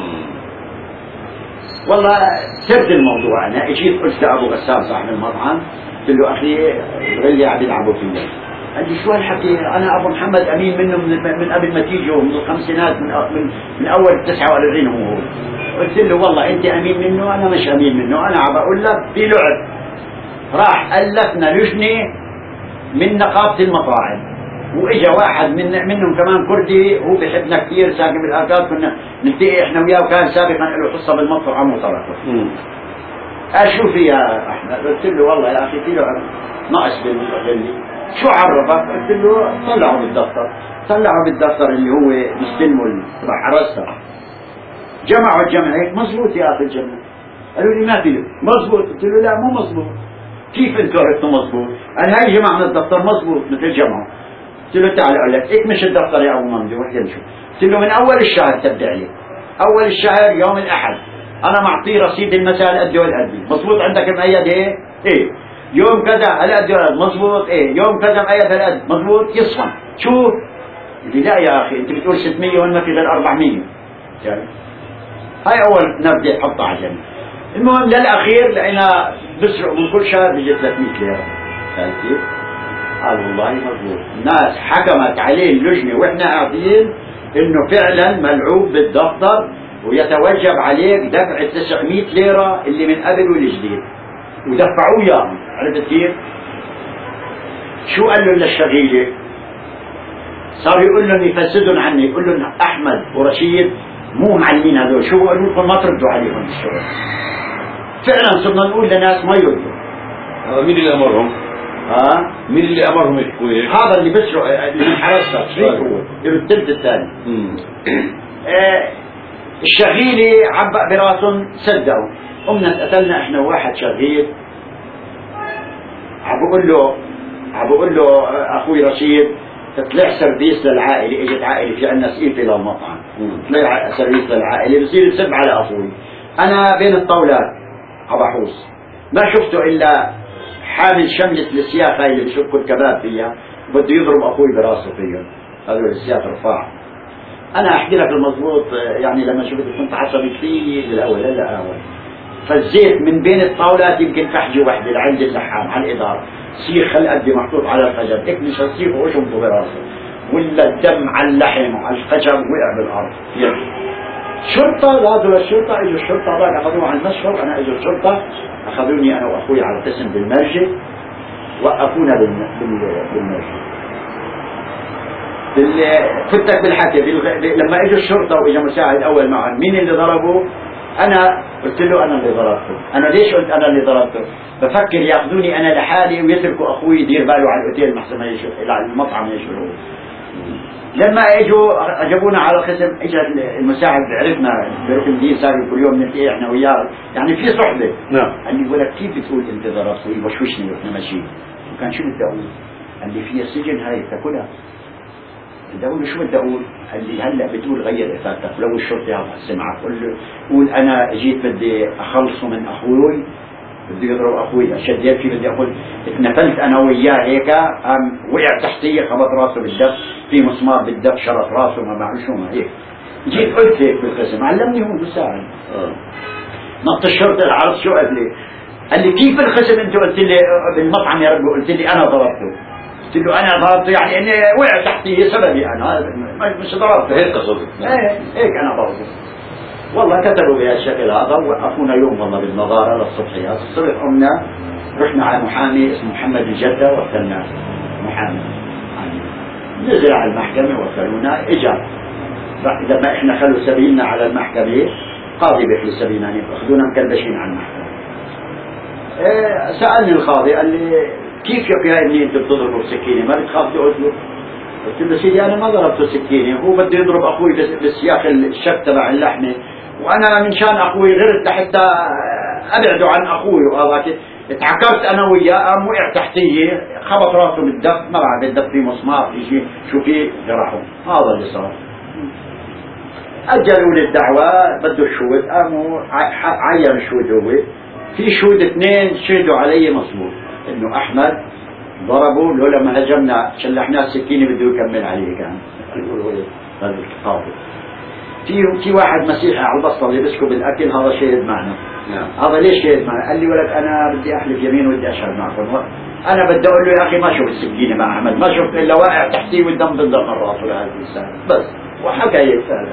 والله سرد الموضوع، انا اجيت قلت لابو غسان صاحب المطعم قلت له اخي الغلي عم يلعبوا فينا. قال لي شو هالحكي؟ انا ابو محمد امين منه من, من قبل ما تيجوا من الخمسينات، من, من, من اول تسعة وأربعين هو. قلت له والله انت امين منه انا مش امين منه، انا عم بقول لك في لعب. راح الفنا لجنه من نقابه المطاعم، واجا واحد من منهم كمان كردي هو بحبنا كثير ساكن بالاركاد، كنا نلتقي احنا وياه وكان سابقا له حصه بالمطعم وتركه. قال شو في يا احمد؟ قلت له والله يا اخي في لعب ناقص بالغلي. شو عرفك؟ قلت له طلعوا بالدفتر، طلعوا بالدفتر اللي هو مستلمه تبع حرسته، جمعوا الجمع هيك مضبوط يا اخي الجمع. قالوا لي ما في مضبوط، قلت له لا مو مضبوط. كيف انتوا عرفتوا مضبوط؟ قال هاي جمعنا الدفتر مضبوط مثل جمعه. قلت له تعال اقول لك اكمش الدفتر يا ابو ممدوح يمشوا. قلت له من اول الشهر تبدا لي، اول الشهر يوم الاحد انا معطيه رصيد المساء قد والقد، مضبوط عندك مؤيد ايه؟ ايه. يوم كذا على قد مضبوط، ايه يوم كذا مؤيد على قد مضبوط، يصفن. شو؟ قال لا يا اخي انت بتقول ستمية وين ما في غير أربعمية. يعني هاي اول نبدا تحطها على جنب. المهم للاخير لقينا بسرق من كل شهر بيجي ثلاثمية ليره. فهمت كيف؟ قال والله مضبوط. الناس حكمت عليه اللجنه واحنا قاعدين انه فعلا ملعوب بالدفتر ويتوجب عليك دفع تسعمية ليره اللي من قبل والجديد، ودفعوه اياهم. عرفت كيف؟ شو قال له للشغيله؟ صار يقول لهم يفسدون عني، يقول لهم احمد ورشيد مو معلمين هذول، شو قالوا لكم ما تردوا عليهم الشغل. فعلا صرنا نقول لناس ما يردوا. هذا مين اللي امرهم؟ ها؟ مين اللي امرهم يحكوا هيك؟ هذا اللي بسرق اللي من حرسته شريك هو الثلث الثاني. آه الشغيله عبأ براسهم صدقوا. قمنا اتقتلنا احنا وواحد شغيل، عم بقول له عم بقول له اخوي رشيد طلع سيرفيس للعائله، اجت عائله في عندنا سقيفه للمطعم، طلع سيرفيس للعائله بصير يسب على اخوي. انا بين الطاولات عبحوس ما شفته الا حامل شملة السياخ هاي اللي بشكوا الكباب فيها وبده يضرب اخوي براسه فيها، هذول السياخ رفاع. انا احكي لك المضبوط يعني لما شفت كنت عصبي كثير بالاول، هلا اول فالزيت من بين الطاولات يمكن فحجه واحده لعند اللحام على الاداره، سيخ هالقد محطوط على الخشب، اكنس السيخ واشمطه براسه، ولا الدم على اللحم وعلى الخشب وقع بالارض. شرطه لازم الشرطه، اجوا الشرطه ذاك اخذوه على المشفى، انا اجوا الشرطه اخذوني انا واخوي على القسم بالمرجع، وقفونا بالمرجع. فتك بالحكي لما اجوا الشرطه واجا مساعد اول معهم، مين اللي ضربه؟ انا قلت له انا اللي ضربته. انا ليش قلت انا اللي ضربته؟ بفكر ياخذوني انا لحالي ويتركوا اخوي يدير باله على الاوتيل محسن على المطعم يشغلوه. لما اجوا جابونا على القسم، اجى المساعد عرفنا بركن دين صار كل يوم نلتقي احنا وياه، يعني في صحبه. نعم. قال لي ولك كيف بتقول انت ضربته؟ يوشوشني واحنا ماشيين. وكان شو بدي اقول؟ قال لي فيها سجن هاي بتاكلها. بدي اقول له شو بدي اقول؟ قال لي هلا بتقول غير افادتك، ولو الشرطه عم سمعك قول له قول انا جيت بدي اخلصه من اخوي، بدي يضرب اخوي، شديت فيه بدي اقول اتنفلت انا وياه هيك، قام وقع تحتيه خبط راسه بالدف، في مسمار بالدف شرط راسه ما بعرف شو ما هيك. جيت قلت هيك بالقسم، علمني هو مساعد. نط الشرطه عرض شو قال لي؟ قال لي كيف بالقسم انت قلت لي بالمطعم يا ربي قلت لي انا ضربته؟ قلت له انا ضربته يعني اني وقع تحتيه سببي انا، مش ضربته. هيك قصدك؟ ايه هيك انا ضربته. والله كتبوا بهالشكل هذا، ووقفونا يوم والله بالنظاره للصبحيات، الصبح قمنا رحنا على محامي اسمه محمد الجده وكلنا محامي، نزل على المحكمه وكلونا اجا. لما احنا خلوا سبيلنا على المحكمه، قاضي بيخلي سبيلنا اخذونا مكلبشين على المحكمه. إيه سالني القاضي قال لي كيف يا اخي ابني انت بتضربه بسكينه ما بتخاف تقول له؟ قلت له سيدي انا ما ضربته سكينه، هو بده يضرب اخوي بالسياخ الشك تبع اللحمه، وانا من شان اخوي غرت لحتى ابعده عن اخوي، وهذاك اتعكرت انا وياه قام وقع تحتيه خبط راسه بالدف، ما بعرف بالدف في مسمار في شيء شو في جرحه، هذا اللي صار. اجلوا لي الدعوه بده الشهود، قاموا عين الشهود، هو في شهود اثنين شهدوا علي مصبوط انه احمد ضربوا لولا ما هجمنا شلحناه السكينه بده يكمل عليه، كان يقولوا هذا القاضي. في في واحد مسيحي على البسطه اللي بيسكب الاكل، هذا شهد معنا. نعم. هذا ليش شهد معنا؟ قال لي ولك انا بدي احلف يمين ودي اشهد معكم، انا بدي اقول له يا اخي ما شفت السكينه مع احمد، ما شفت الا واقع تحتي والدم بينضم من راسه لهذا الانسان بس، وحكى هيك فعلا.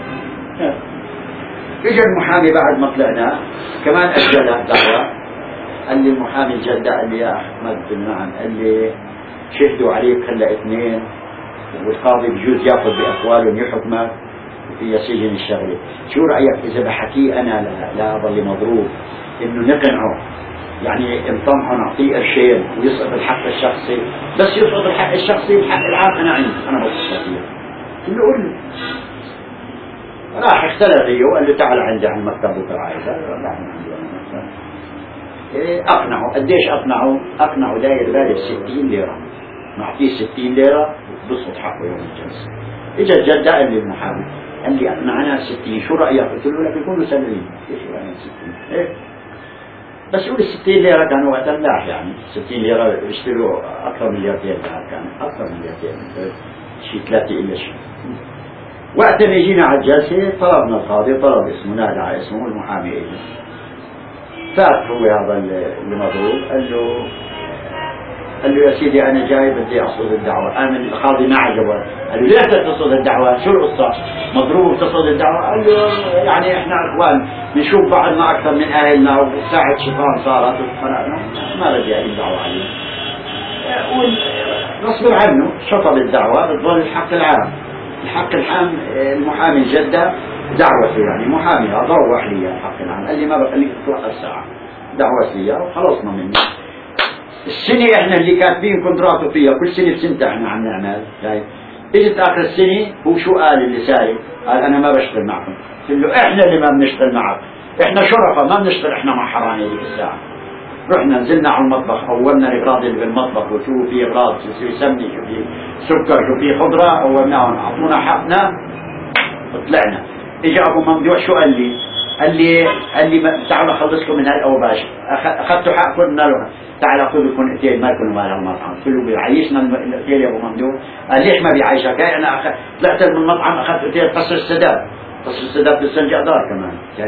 اجى المحامي بعد ما طلعنا كمان اجل الدعوه، قال لي المحامي الجدة قال لي يا احمد نعم، قال لي شهدوا عليك هلا اثنين، والقاضي بجوز ياخذ باقوالهم يحكمك وفي سجن الشغله، شو رايك اذا بحكي انا لهذا اللي مضروب انه نقنعه، يعني نطمعه نعطيه قرشين ويسقط الحق الشخصي، بس يسقط الحق الشخصي الحق العام انا عندي انا بص فيه. قلت له قول لي. راح اختلف فيه وقال له تعال عندي على المكتب بكره عايز، اقنعه. قديش اقنعه؟ اقنعه داير بالي ستين ليره، نعطيه ستين ليره بصت حقه يوم الجلسه. اجى الجدة قال لي المحامي قال لي اقنعنا ستين، شو رايك؟ قلت له لك يكونوا سبعين. ايش رايك ستين؟ ايه بس يقول ستين ليره كانوا وقت اللاح، يعني ستين ليره بيشتروا اكثر من مليارتين ذهب، كان اكثر من مليارتين شيء ثلاثه الا شيء. وقت ما جينا على الجلسه طلبنا القاضي، طلب اسمه نادى على اسمه المحامي اجى. فات هو هذا اللي مضروب، قال له قال له يا سيدي انا جاي بدي اصل الدعوه، امن القاضي ما عجبه، قال له ليش بدك تصل الدعوه؟ شو القصه؟ مضروب بتصل الدعوه؟ قال له يعني احنا اخوان بنشوف بعضنا اكثر من اهلنا، وساعه شيطان صارت وفرقنا ما بدي اجيب دعوه عليه. ونصبر عنه، شطب الدعوه بتظل الحق العام، الحق العام المحامي الجده دعوته، يعني محامي روح لي الحق العام، قال لي ما بخليك تتوقف ساعه، دعوت لي وخلصنا منه. السنة احنا اللي كاتبين كونتراته فيها كل سنة بسنتها احنا عم نعمل، شايف؟ اجت اخر السنة هو شو قال اللي سايق؟ قال انا ما بشتغل معكم، قلت له احنا اللي ما بنشتغل معك، احنا شرفاء ما بنشتغل احنا مع حرامية هذيك الساعة. رحنا نزلنا على المطبخ، اولنا الاغراض اللي بالمطبخ، وشو في اغراض، شو في سمنة، شو في سكر، شو في خضرة، اولناهم اعطونا حقنا وطلعنا. اجى ابو ممدوح شو قال لي؟ قال لي قال لي تعالوا اخلصكم من هالاوباش، اخذتوا حقكم قلنا له تعال خذ لكم اتيل مالكم مال المطعم، قلت له بيعيشنا الاتيل يا ابو ممدوح؟ قال ليش ما بيعيشك؟ انا أخ... طلعت من المطعم اخذت اتيل قصر السداد، قصر السداد بالسنجق دار كمان، شايف؟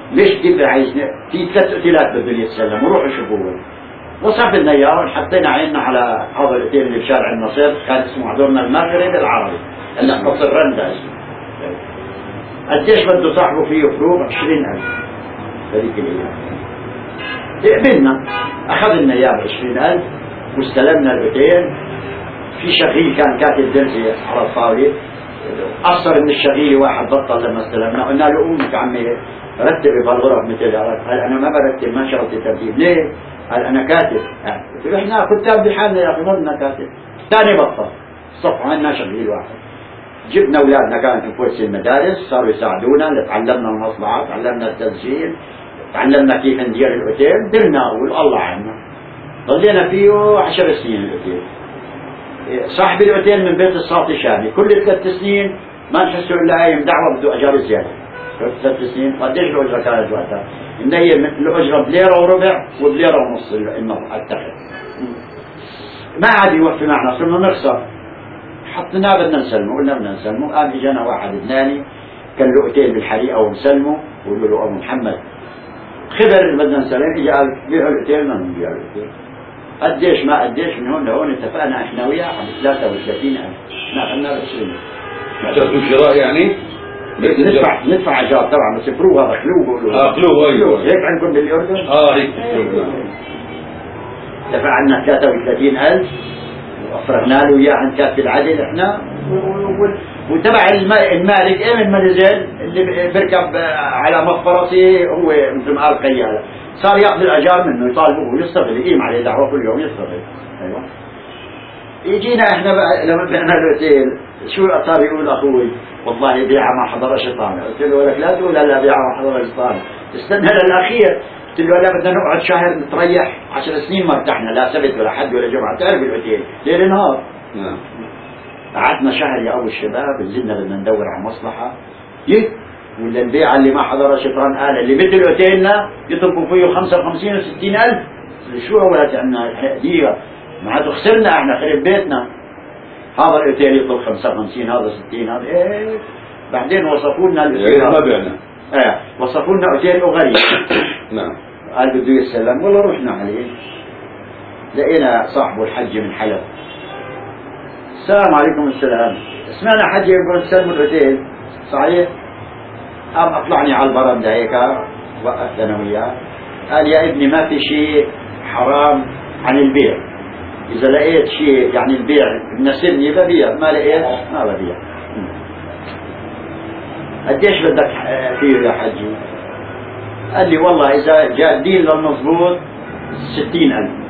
ليش كيف عايزنا في ثلاث اوتيلات بدهم يتسلموا روحوا شوفوهم. وصف لنا اياه حطينا عيننا على هذا الاوتيل اللي بشارع النصر كان اسمه حضورنا المغرب العربي هلا قصر رندا اسمه. قديش بده صاحبه فيه فروق عشرين ألف هذيك الايام. قبلنا اخذ لنا اياه ب عشرين ألف واستلمنا الاوتيل. في شغيل كان كاتب درزي على الطاوله اثر من الشغيل واحد بطل لما استلمنا قلنا له قوم يا عمي رتب بهالغرف مثل قال انا ما برتب ما شغلت ترتيب ليه؟ قال انا كاتب قلت له احنا كتاب بحالنا يا اخي ما كاتب. ثاني بطل صف عندنا شغيل واحد. جبنا اولادنا كانت في كورس المدارس صاروا يساعدونا تعلمنا المصنعات تعلمنا التسجيل تعلمنا كيف ندير الاوتيل درنا والله عنا ضلينا فيه عشر سنين الاوتيل. صاحب الاوتيل من بيت الساطي شامي كل ثلاث سنين ما نحسه الا قايم دعوه بده اجار زياده. ثلاث سنين قديش الاجره كانت وقتها؟ منيل الاجره بليره وربع وبليره ونص التخت. ما عاد يوفي معنا صرنا نخسر. حطيناه بدنا نسلمه قلنا بدنا نسلمه قام اجانا واحد لبناني كان له اوتيل بالحريقه ومسلمه وقولوا له ابو محمد خبر اللي بدنا نسلم اجى قال بيعوا الاوتيل ما بنبيع الاوتيل. قديش ما قديش من هون لهون اتفقنا احنا وياه على ثلاثة وثلاثين ألف. احنا اخذنا ب عشرين. اشتريتوا شراء يعني؟ ندفع ندفع ايجار طبعا بس يفروها بخلوه بيقولوا اه خلوه ايوه هيك عندكم بالاردن؟ اه هيك دفعنا ثلاثة وثلاثين ألف وافرغنا له اياه عند كاتب العدل احنا وتبع المالك ايه من منزل اللي بيركب على مفرسي هو مثل ما قال قياله صار ياخذ الاجار منه يطالبه ويستغل يقيم عليه دعوه كل يوم يستغل. ايوه يجينا احنا بقى لما بعنا الاوتيل شو صار يقول اخوي والله بيعه ما حضر شيطان. قلت له ولك لا تقول لا بيعه ما حضر شيطان استنى للاخير. قلت له لا بدنا نقعد شهر نتريح عشر سنين ما ارتحنا لا سبت ولا حد ولا جمعه تعرف الاوتيل ليل نهار. نعم قعدنا شهر يا ابو الشباب نزلنا بدنا ندور على مصلحه يه ولا البيعه اللي ما حضر شيطان قال اللي مثل اوتيلنا يطلبوا فيه خمسة وخمسين وستين ألف شو اولاد عندنا هديه معناته خسرنا احنا خرب بيتنا. هذا الاوتيل يطلب خمسة وخمسين هذا ستين هذا ايه. بعدين وصفوا لنا الاوتيل ما بعنا ايه وصفوا لنا اوتيل غريب. نعم قال بده يسلم والله رحنا عليه لقينا صاحبه الحج من حلب. السلام عليكم السلام سمعنا حج يقول سلموا الاوتيل صحيح؟ قام اطلعني على البرندة هيك وقف لنا وياه قال يا ابني ما في شيء حرام عن البيع. اذا لقيت شيء يعني البيع بناسبني ببيع ما لقيت ما ببيع. قديش بدك فيه يا حجي؟ قال لي والله اذا جاء الدين للمضبوط ستين ألف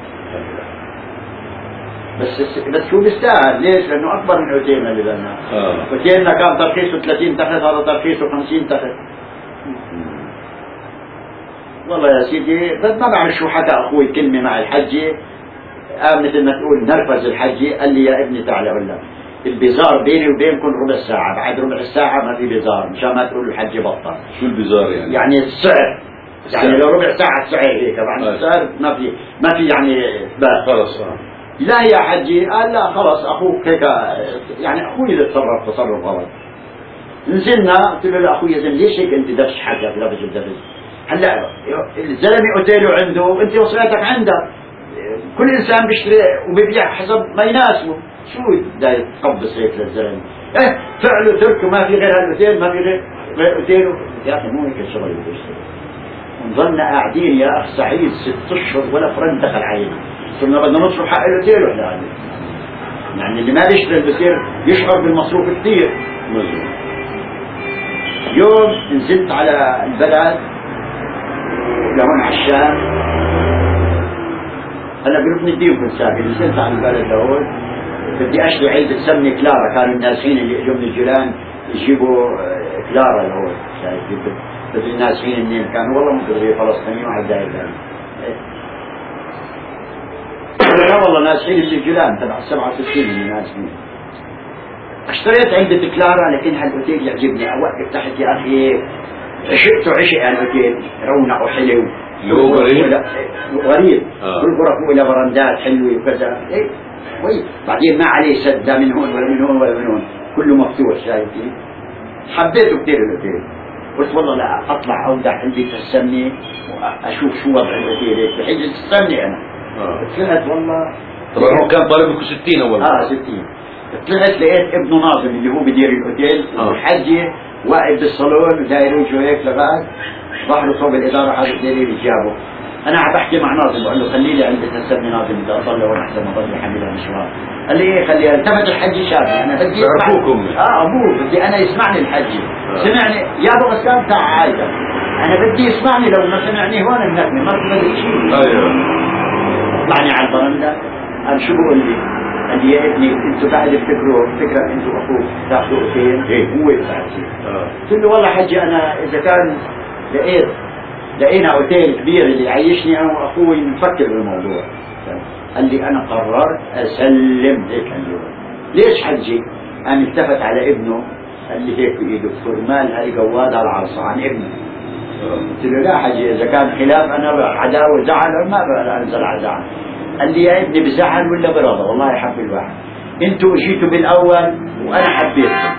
بس بس شو بيستاهل ليش؟ لانه اكبر من اوتيلنا اللي بدنا. اه اوتيلنا كان ترخيصه ثلاثين تخت هذا ترخيصه خمسين تخت. والله يا سيدي بس ما بعرف شو حكى اخوي كلمه مع الحجه قام مثل ما تقول نرفز الحجه قال لي يا ابني تعال اقول لك البزار بيني وبينكم ربع ساعه بعد ربع ساعه ما في بزار مشان ما تقول الحجه بطل. شو البزار يعني؟ يعني السعر يعني لو ربع ساعه السعر هيك طبعا السعر ما في ما في يعني اثبات خلص. لا يا حجي قال لا خلص اخوك هيك يعني اخوي اللي تصرف تصرف غلط. نزلنا قلت له لا اخوي يا زلمه ليش هيك انت دفش حاجه لابس الدبس؟ هلا الزلمه اوتيله عنده وانت وصلتك عندك كل انسان بيشتري وبيبيع حسب ما يناسبه. شو بدك تقبص هيك للزلمه؟ ايه فعله تركه ما في غير هالاوتيل ما في غير غير اوتيله يا اخي مو هيك الشغل اللي بيشتري. ونظلنا قاعدين يا اخ سعيد ست اشهر ولا فرن دخل علينا. صرنا بدنا نصرف حق الاوتيل واحنا قاعدين. يعني اللي ما بيشتري الاوتيل يشعر بالمصروف كثير. يوم نزلت على البلد لهون على الشام هلا بيروح نديهم كل ساعه نزلت على البلد لهون بدي اشتري علبه سمنه كلارا كانوا الناسين اللي اجوا من الجيران يجيبوا كلارا لهون شايف بدي الناسين منين كانوا والله مقدرين فلسطينيين وعلى الداير لا والله ناسين اللي الجيران تبع سبعة وستين اللي ناسين. اشتريت علبة كلارا لكن هالاوتيل يعجبني اوقف تحت يا اخي عشقت وعشق الاوتيل رونق وحلو. هو غريب؟ غريب آه. كل غرفه الى برندات حلوه وكذا ايه كويس. بعدين ما عليه سد لا من هون ولا من هون ولا من هون كله مفتوح شايفين. حبيته كثير الاوتيل قلت والله لا اطلع اودع عندي تستني واشوف شو وضع الاوتيل هيك بحيث تستني انا. آه. طلعت والله طبعا هو كان طالب لكم ستين اول اه ستين. طلعت لقيت ابنه ناظم اللي هو بدير الاوتيل آه. والحجه واقف بالصالون وداير وجهه هيك لغايه ظهره صوب الاداره هذا الدليل جابه. انا عم بحكي مع ناظم بقول له خلي لي عندي تستني ناظم بدي اضل هون احسن ما اضل حاملها مشوار. قال لي ايه خليها. التفت الحجي شافني انا بدي بيعرفوكم اه ابوه بدي انا يسمعني الحجي. آه. سمعني يا ابو غسان تعال عايزك انا بدي يسمعني لو ما سمعني هون بنكمل ما بدي شيء. ايوه طلعني على البرندة قال شو بقول لي؟ قال لي يا ابني انتوا بعد تفكروا فكره انتوا واخوك تاخذوا اوتيل هيك هو بعد اه قلت له والله حجي انا اذا كان لقيت لقينا اوتيل كبير اللي يعيشني انا واخوي نفكر بالموضوع. قال لي انا قررت اسلم هيك اليوم. ليش حجي؟ قام التفت على ابنه قال لي هيك بايده فرمال هاي جواد على العصا عن ابنه. قلت له لا حجي اذا كان خلاف انا عداوه زعل ما بقى انزل على زعل. قال لي يا ابني بزعل ولا برضا؟ والله يحب الواحد. انتوا اجيتوا بالاول وانا حبيتكم.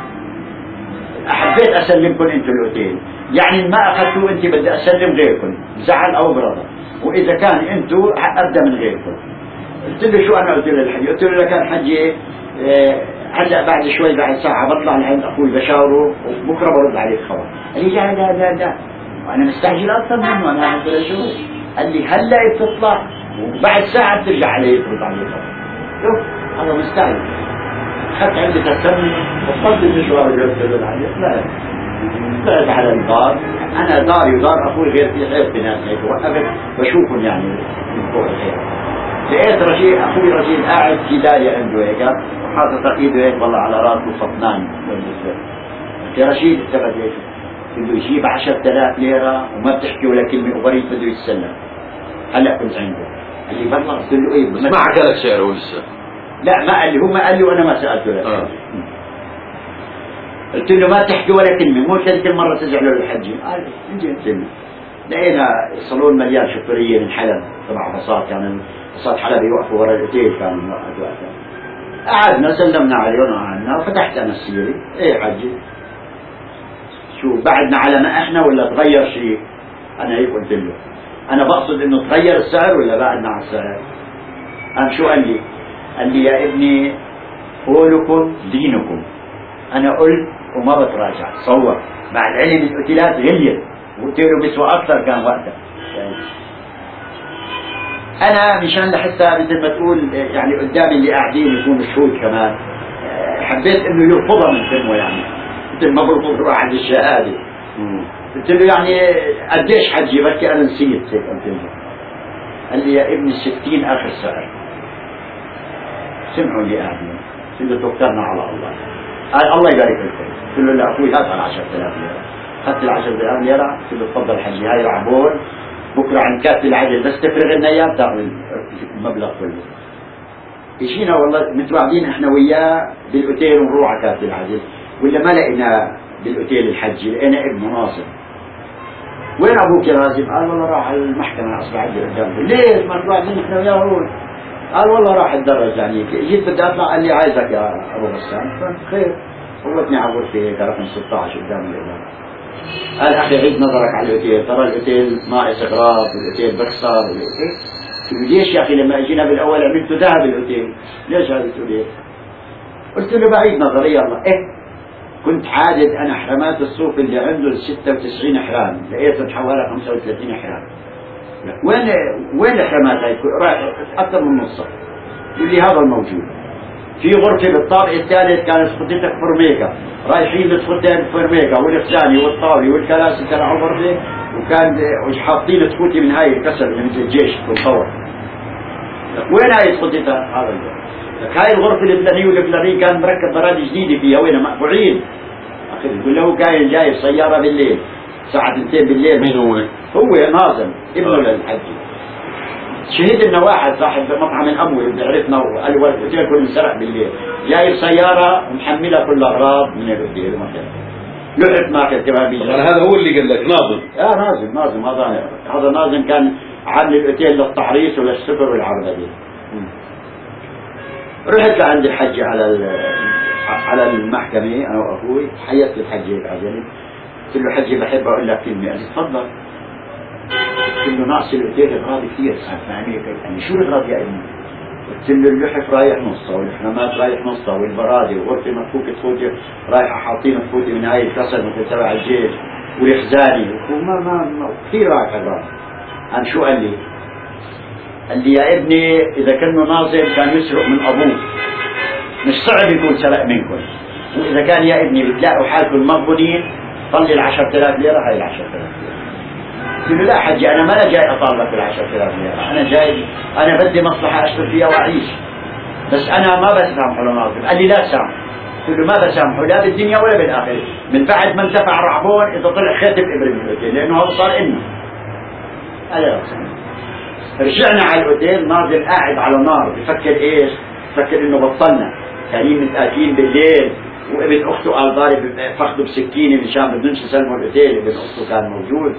حبيت اسلمكم انتوا الاوتيل، يعني ما اخذتوا انت بدي اسلم غيركم بزعل او برضا، واذا كان انتوا ابدا من غيركم. قلت له شو انا قلت له الحجي؟ قلت له لكان حجي هلا اه بعد شوي بعد ساعه بطلع لعند اخوي بشاوره وبكره برد عليك خبر. قال لي لا لا لا لا وانا مستعجل اكثر منه انا قلت له شو؟ قال لي هلا بتطلع وبعد ساعه بترجع علي ترد علي خبر. شوف انا مستعجل. اخذت عندي تسمي وصلت المشوار اللي قلت له عليه. لا طلعت على الدار. انا داري ودار اخوي غير في غير في ناس هيك وقفت بشوفهم يعني من فوق الخير. لقيت رجيل اخوي رجيل قاعد في داية عنده هيك وحاطط ايده هيك والله على راسه سطنان. يا رشيد التفت هيك قلت له يجيب عشرة آلاف ليرة وما بتحكي ولا كلمة وبريد بده يتسلم. هلا كنت عنده. قال لي والله قلت له ايه بس ما حكى لك شعر هو لسه؟ لا ما قال لي، هو ما قال لي وانا ما سالته لك. آه. قلت له ما تحكي ولا كلمه مو ثالث مره تزعلوا للحجي. قال نجي نسلم. لقينا الصالون مليان شوفيريه من حلب تبع باصات، كان باصات حلب يوقفوا ورا الاوتيل كانوا وقتها. قعدنا سلمنا عليهم وقعدنا وفتحت انا السيره. ايه حجي شو بعدنا على ما احنا ولا تغير شيء؟ انا هيك قلت له انا بقصد انه تغير السعر ولا بعدنا على السعر؟ قام شو قال لي؟ قال لي يا ابني قولكم دينكم. انا قلت وما بتراجع. تصور مع العلم الاوتيلات غليت واوتيله بيسوى اكثر كان وقتها. انا مشان لحتى مثل ما تقول يعني قدامي اللي قاعدين يكونوا شهود كمان حبيت انه يرفضها من فمه، يعني مثل ما برفض واحد الشهاده. قلت له يعني قديش حجي؟ بركي انا نسيت هيك قلت له. قال لي يا ابني الستين اخر سعر. سمعوا اللي قاعدين. قلت له توكلنا على الله. قال الله يبارك لك. قلت له لا اخوي هات على عشرة آلاف ليره. اخذت ال عشرة آلاف ليره قلت له تفضل حجي هاي العبون بكره عند كاتب العدل بس تفرغ لنا اياه بتاخذ المبلغ كله. اجينا والله متواعدين احنا وياه بالاوتيل ونروح على كاتب العدل، ولا ما لقينا بالاوتيل الحجي، لقينا ابنه ناصر. وين ابوك يا رازم؟ قال والله راح المحكمه اصبع عندي قدامه. ليش ما متواعدين احنا وياه هون؟ قال والله راح اتدرج يعني. جيت بدي اطلع قال لي عايزك يا ابو غسان. خير فوتني على غرفه هيك رقم ستة عشر قدام الاداره. قال اخي عيد نظرك على الاوتيل، ترى الاوتيل ناقص اغراض والاوتيل بكسر والاوتيل. قلت له ليش يا اخي لما اجينا بالاول عملتوا ذهب الاوتيل، ليش هذا تقول ايه؟ قلت له بعيد نظري يلا. ايه كنت عادد انا حرامات الصوف اللي عنده ستة وتسعين حرام، لقيتهم حوالي خمسة وثلاثين حرام. وين وين الحرامات هاي؟ اكثر من نصها. يقول لي هذا الموجود في غرفه بالطابق الثالث كانت خدتك فرميكا، رايحين لتخدين فرميكا والفلاني والطاولي والكراسي تبع الغرفه، وكان حاطين تفوتي من هاي الكسر اللي مثل الجيش بالطور. وين هاي خدتها؟ هذا لك هاي الغرفه الفلانيه والفلانيه كان مركب براد جديده فيها، وين مقبوعين. اخي بقول له كاين جايب سياره بالليل الساعه اثنين بالليل. مين هو؟ هو ناظم ابنه للحجي. شهد لنا واحد صاحب مطعم الاموي بيعرفنا وقال له الاوتيل كله انسرق بالليل، جايب سياره ومحملها كل اغراض من الاوتيل وماكل لعب ماكل كمان بيجي. هذا هو اللي قال لك ناظم؟ اه ناظم ناظم هذا هذا ناظم كان عامل الاوتيل للتعريس وللسفر والعربيه. رحت لعند الحجي على على المحكمه انا واخوي، حيت الحجي هيك عجلي. قلت له حجي بحب اقول لك كلمه. قال لي تفضل. قلت له ناقص الاوتيل اغراضي كثير. يعني شو الاغراض يا ابني؟ قلت له اللحف رايح نصه والحمامات رايح نصه والبرادي وغرفه مفكوكه تفوتي رايحه حاطين تفوتي من هاي الكسر مثل تبع الجيش والخزاني وما ما, ما كثير رايح اغراض. عن شو قال لي؟ قال لي يا ابني اذا كانه ناظم كان يسرق من ابوه، مش صعب يكون سرق منكم، واذا كان يا ابني بتلاقوا حالكم مضبونين طلي ال عشرة آلاف ليره. هاي ال عشرة آلاف ليره. قلت له لا حجي انا ما أنا جاي اطالبك بال عشرة آلاف ليره، انا جاي انا بدي مصلحه اشتغل فيها واعيش، بس انا ما بسامحه لناظم. قال لي لا سامح. قلت له ما بسامحه لا بالدنيا ولا بالاخره، من بعد ما انتفع رعبون اذا طلع خاتم ابره من الاوتيل لانه هذا صار انه. قال لا سامح. رجعنا على الاوتيل، ناظم قاعد على نار بفكر ايش؟ بفكر انه بطلنا، كريم متاكلين بالليل وابن اخته قال ضارب فخذه بسكينه مشان بدهمش يسلموا الاوتيل، ابن اخته كان موجود.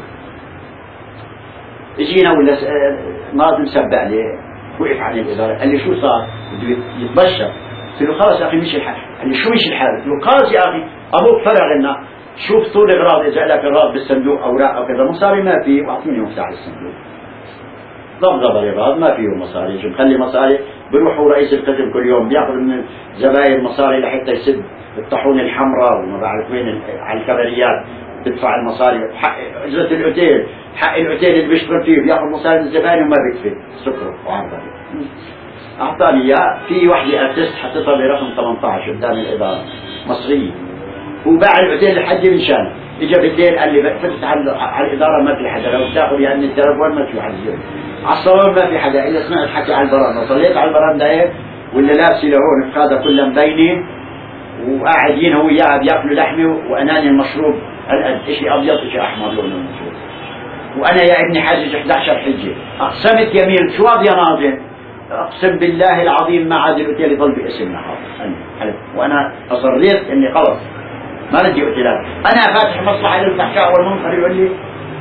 اجينا ولا ناظم سبق لي وقف عن الاداره قال لي شو صار؟ بده يتبشر. قلت له خلص يا اخي مشي الحال. قال لي شو مشي الحال؟ قلت له خلص يا اخي ابوك فرغ لنا، شوف طول اغراض اذا لك اغراض بالصندوق اوراق او كذا، مصاري ما في واعطيني مفتاح الصندوق. ضبضب الاغراض ما فيه مصاري، شو مخلي مصاري؟ بروحوا رئيس القسم كل يوم بياخذ من الزباين مصاري لحتى يسد الطاحونه الحمراء وما بعرف وين على الكبريات بدفع المصاري، حق اجره الاوتيل، حق الاوتيل اللي بيشتغل فيه بياخذ مصاري من الزباين وما بيكفي سكره وعرضه. اعطاني اياه في وحده ارتست حطيتها برقم ثمانية عشر قدام الاداره مصريه، وباع الاوتيل لحد من شان. اجى بالليل قال لي فتت على الاداره ما في حدا، لو بتاخذ يعني التليفون ما في حدا، على الصالون ما في حدا الا سمعت حكي على البرامده. صليت على البرامده هيك ولا لابسه لهون فخاده كلها مبينه وقاعدين هو وياها بياكلوا لحمه واناني المشروب هالقد شيء ابيض شيء احمر لونه المشروب، وانا يا ابني حاجز إحدى عشرة حجه. اقسمت يمين شو هذا يا ناظم؟ اقسم بالله العظيم ما عاد الاوتيل يضل باسمنا هذا، وانا اصريت اني خلص ما بدي اوتيلات، انا فاتح مصلحه للفحشاء والمنكر يقول لي.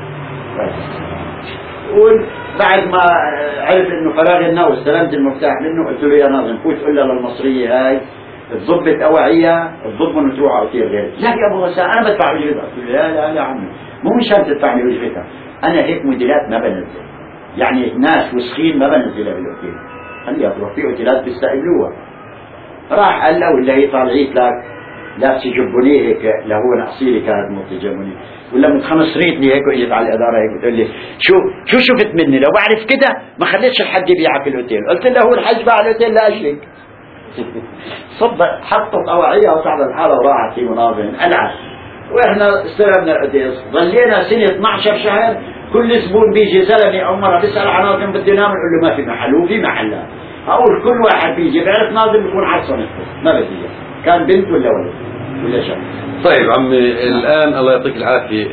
وبعد ما عرف انه فراغ لنا واستلمت المفتاح منه قلت له يا ناظم فوت قول لها للمصريه هاي تضبط اوعيه تضبط وتروح على اوتيل غير. لا يا ابو غسان انا بدفع اجرتها. قلت له لا لا يا عمي مو مشان تدفع لي اجرتها، انا هيك موديلات ما بنزل، يعني ناس وسخين ما بنزلها بالاوتيل، خليها تروح في اوتيلات بيستقبلوها. راح قال له ولا هي طالعيت لك لابسه جبونيه هيك لهو اصيلي كانت موطي جبونيه ولا متخمسريتني هيك واجت على الاداره هيك بتقول لي شو شو شفت مني؟ لو بعرف كده ما خليتش حد يبيعها في الاوتيل. قلت له هو الحج باع الاوتيل لاجلك. صدق حطت اوعيه وصعدت الحاله وراحت هي وناظم العب. واحنا استلمنا الاوتيل ظلينا سنه اثني عشر شهر كل زبون بيجي زلمه او مره بيسال عن ناظم بده ينام نقول له ما في محل وفي محلات. اقول كل واحد بيجي بيعرف ناظم بيكون حصل ما بدي كان بنت ولا ولد ولا شاب. طيب عمي الان الله يعطيك العافيه،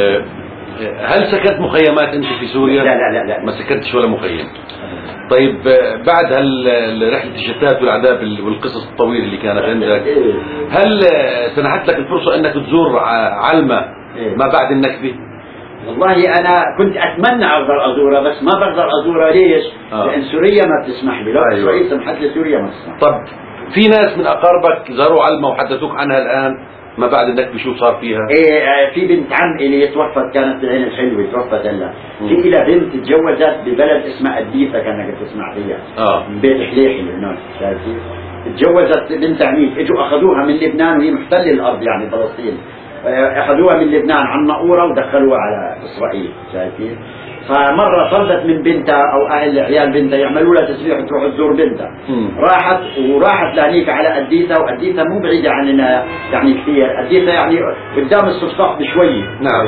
هل سكنت مخيمات انت في سوريا؟ لا لا لا, لا. ما سكنتش ولا مخيم. طيب بعد هالرحله الشتات والعذاب والقصص الطويله اللي كانت عندك، هل سنحت لك الفرصه انك تزور علمة ما بعد النكبه؟ والله انا كنت اتمنى اقدر ازورها بس ما بقدر ازورها. ليش؟ آه. لان سوريا ما بتسمح لي، لو أيوة. اسرائيل سمحت لي سوريا ما تسمح. طب في ناس من اقاربك زاروا علمة وحدثوك عنها الان ما بعد النكبه شو صار فيها؟ ايه في بنت عم الي توفت كانت العين الحلوه توفت هلا، في لها بنت تجوزت ببلد اسمها اديتا كانك تسمع فيها اه من بيت حليحي لبنان، شايف كيف؟ تجوزت بنت عميد، اجوا اخذوها من لبنان وهي محتله الارض يعني فلسطين، اخذوها من لبنان على الناقوره ودخلوها على اسرائيل، شايف كيف؟ فمره طلبت من بنتها او اهل عيال بنتها يعملوا لها تسريح تروح تزور بنتها، راحت وراحت لهنيك على اديتا، واديتا مو بعيده عننا يعني كثير، اديتا يعني قدام الصفصاف بشويه. نعم.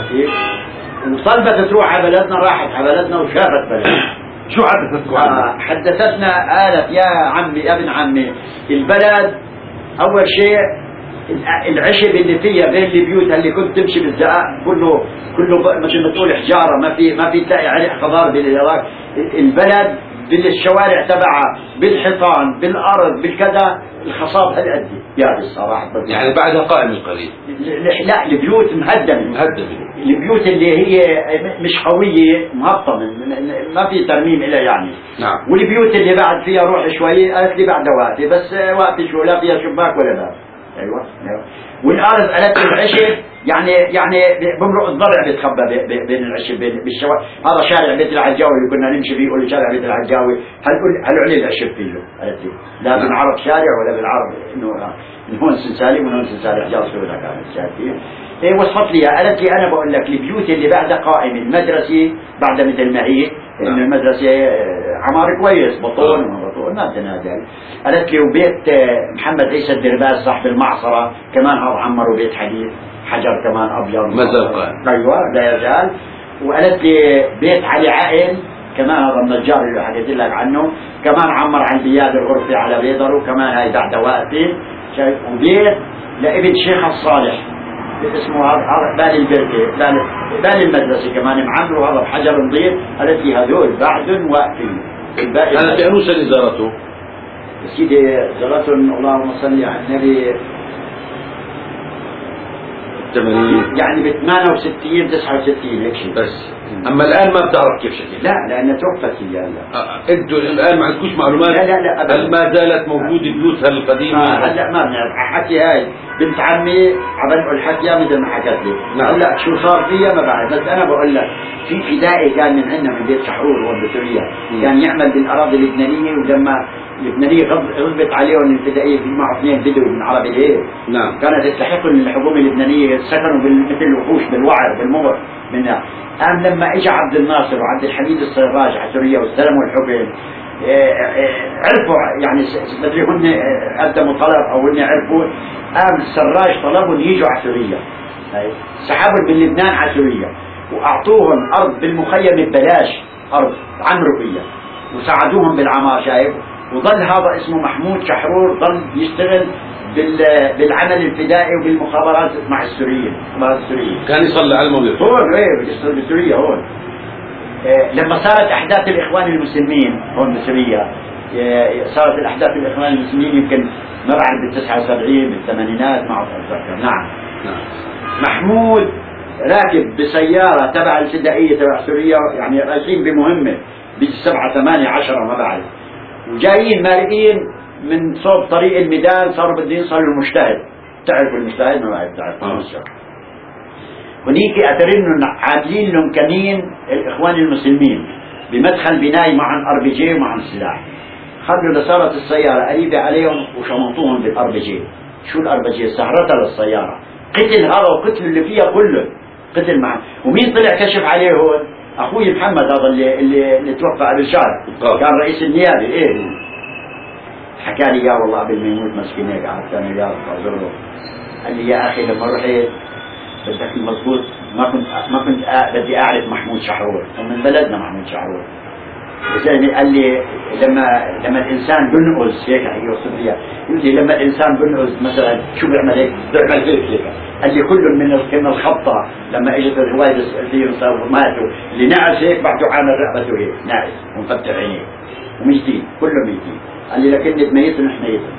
وطلبت تروح على بلدنا، راحت على بلدنا وشافت بلدنا. شو حدثتكم؟ آه حدثتنا آلت يا عمي يا ابن عمي البلد. اول شيء العشب اللي فيها بين البيوت اللي كنت تمشي بالزقاق كله كله مثل ما تقول حجاره، ما في ما في تلاقي عليه خضار بالعراق. البلد بالشوارع تبعها بالحيطان بالارض بالكذا الخصاب هالقد يا الصراحه. يعني بعدها قائم القريب؟ لا البيوت مهدمه مهدمه، البيوت اللي هي مش قويه مهطمه ما في ترميم لها يعني. نعم. والبيوت اللي بعد فيها روح شوي قالت لي بعد وقتي بس وقتي شو لا فيها شباك ولا باب. ايوه ايوه والارض قالت العشب يعني يعني بمرق الضلع بيتخبى بين العشب بالشوارع. هذا شارع بيت العجاوي اللي كنا نمشي فيه يقول شارع بيت العجاوي، هل هل عليه العشب فيه؟ قالت لي لا بالعرب شارع ولا بالعرب انه من هون سنسالي ومن هون سنسالي حجار سوداء كانت شايفين. إيه وصفت لي قالت لي انا بقول لك البيوت اللي بعدها قائمه، المدرسه بعدها مثل ما هي ان المدرسه عمار كويس بطون وما بطون ما بدنا هذا. قالت لي وبيت محمد عيسى الدرباس صاحب المعصره كمان هذا عمروا بيت حديث حجر كمان ابيض ما زال قائم. ايوه لا يزال. وقالت لي بيت علي عقل كمان هذا النجار اللي حكيت لك عنه كمان عمر عن بياد الغرفه على بيضر وكمان هاي بعد واقفين شايف. وبيت لابن شيخ الصالح اسمه هذا بال البركه بال بال المدرسه كمان معمروا هذا بحجر نظيف. قالت لي هذول بعدهم واقفين. انا في انو سنه زارته؟ سيدي زارتهم اللهم صل على النبي ثمانين يعني ب ثمانية وستين تسعة وستين هيك شيء بس. اما الان ما بتعرف كيف شكل؟ لا لانها توفت هي هلا. آه. انتوا الان ما عندكوش معلومات؟ لا لا لا أبداً. هل ما زالت موجوده بيوتها القديمه؟ آه هلا ما بنعرف. حكي هاي بنت عمي عبنقول حكيها مثل ما حكت لي. نعم. هلا شو صار فيها ما بعرف، بس انا بقول لك في فدائي كان من عندنا من بيت شحرور هون بسوريا كان يعمل بالاراضي اللبنانيه، ولما اللبنانيه غضبت عليهم الفدائيه في معه اثنين بدو من عرب الهيل. نعم. كانت تستحق الحكومه اللبنانيه سكنوا مثل الوحوش بالوعر بالمغر منها. قام لما اجى عبد الناصر وعبد الحميد السراج على سوريا واستلموا الحكم عرفوا يعني مدري هن قدموا طلب او هن عرفوا. قام السراج طلبهم يجوا على سوريا، سحبوا من لبنان على سوريا واعطوهم ارض بالمخيم ببلاش، ارض عمروا فيها وساعدوهم بالعمار شايف. وظل هذا اسمه محمود شحرور ظل يشتغل بالعمل الفدائي وبالمخابرات مع السوريين مع السوريين. كان يصلي على الموت هون ايه بسوريا هون. إيه لما صارت احداث الاخوان المسلمين هون بسوريا، إيه صارت الاحداث الاخوان المسلمين يمكن ما بعرف بال تسعة وسبعين بالثمانينات ما اتذكر. نعم. نعم. محمود راكب بسياره تبع الفدائيه تبع سوريا يعني رايحين بمهمه بالسبعه ثمانيه عشره ما بعرف، وجايين مارقين من صوب طريق الميدان صاروا بدهم يوصلوا المجتهد. تعرفوا المجتهد ما بعرف تعرفوا آه. هنيك اترن عاملين لهم كمين الاخوان المسلمين بمدخل بناي معهم ار بي جي ومعهم سلاح. خلوا لصارت السياره قريبه عليهم وشمطوهم بالار بي جي. شو الار بي جي؟ سهرتها للسياره. قتل هذا وقتل اللي فيها كله قتل معه. ومين طلع كشف عليه هون؟ اخوي محمد هذا اللي اللي, اللي توفى قبل شهر كان رئيس النيابه. ايه حكى لي يا والله قبل ما يموت مسكين هيك قعدت انا وياه له قال لي يا اخي لما رحت بدك المضبوط ما كنت ما كنت بدي اعرف محمود شحرور ومن بلدنا محمود شحرور. الزلمه قال لي لما لما الانسان بنقز هيك يوصف لي يقول لي لما الانسان بنقز مثلا شو بيعمل هيك؟ بيعمل هيك هيك. قال لي كل من من الخبطه لما اجت الروايه اللي ماتوا اللي نعس هيك بعده عامل رقبته هيك ناعس ومفتح عينيه وميتين كلهم ميتين. قال لي لكني بميتهم حميتهم.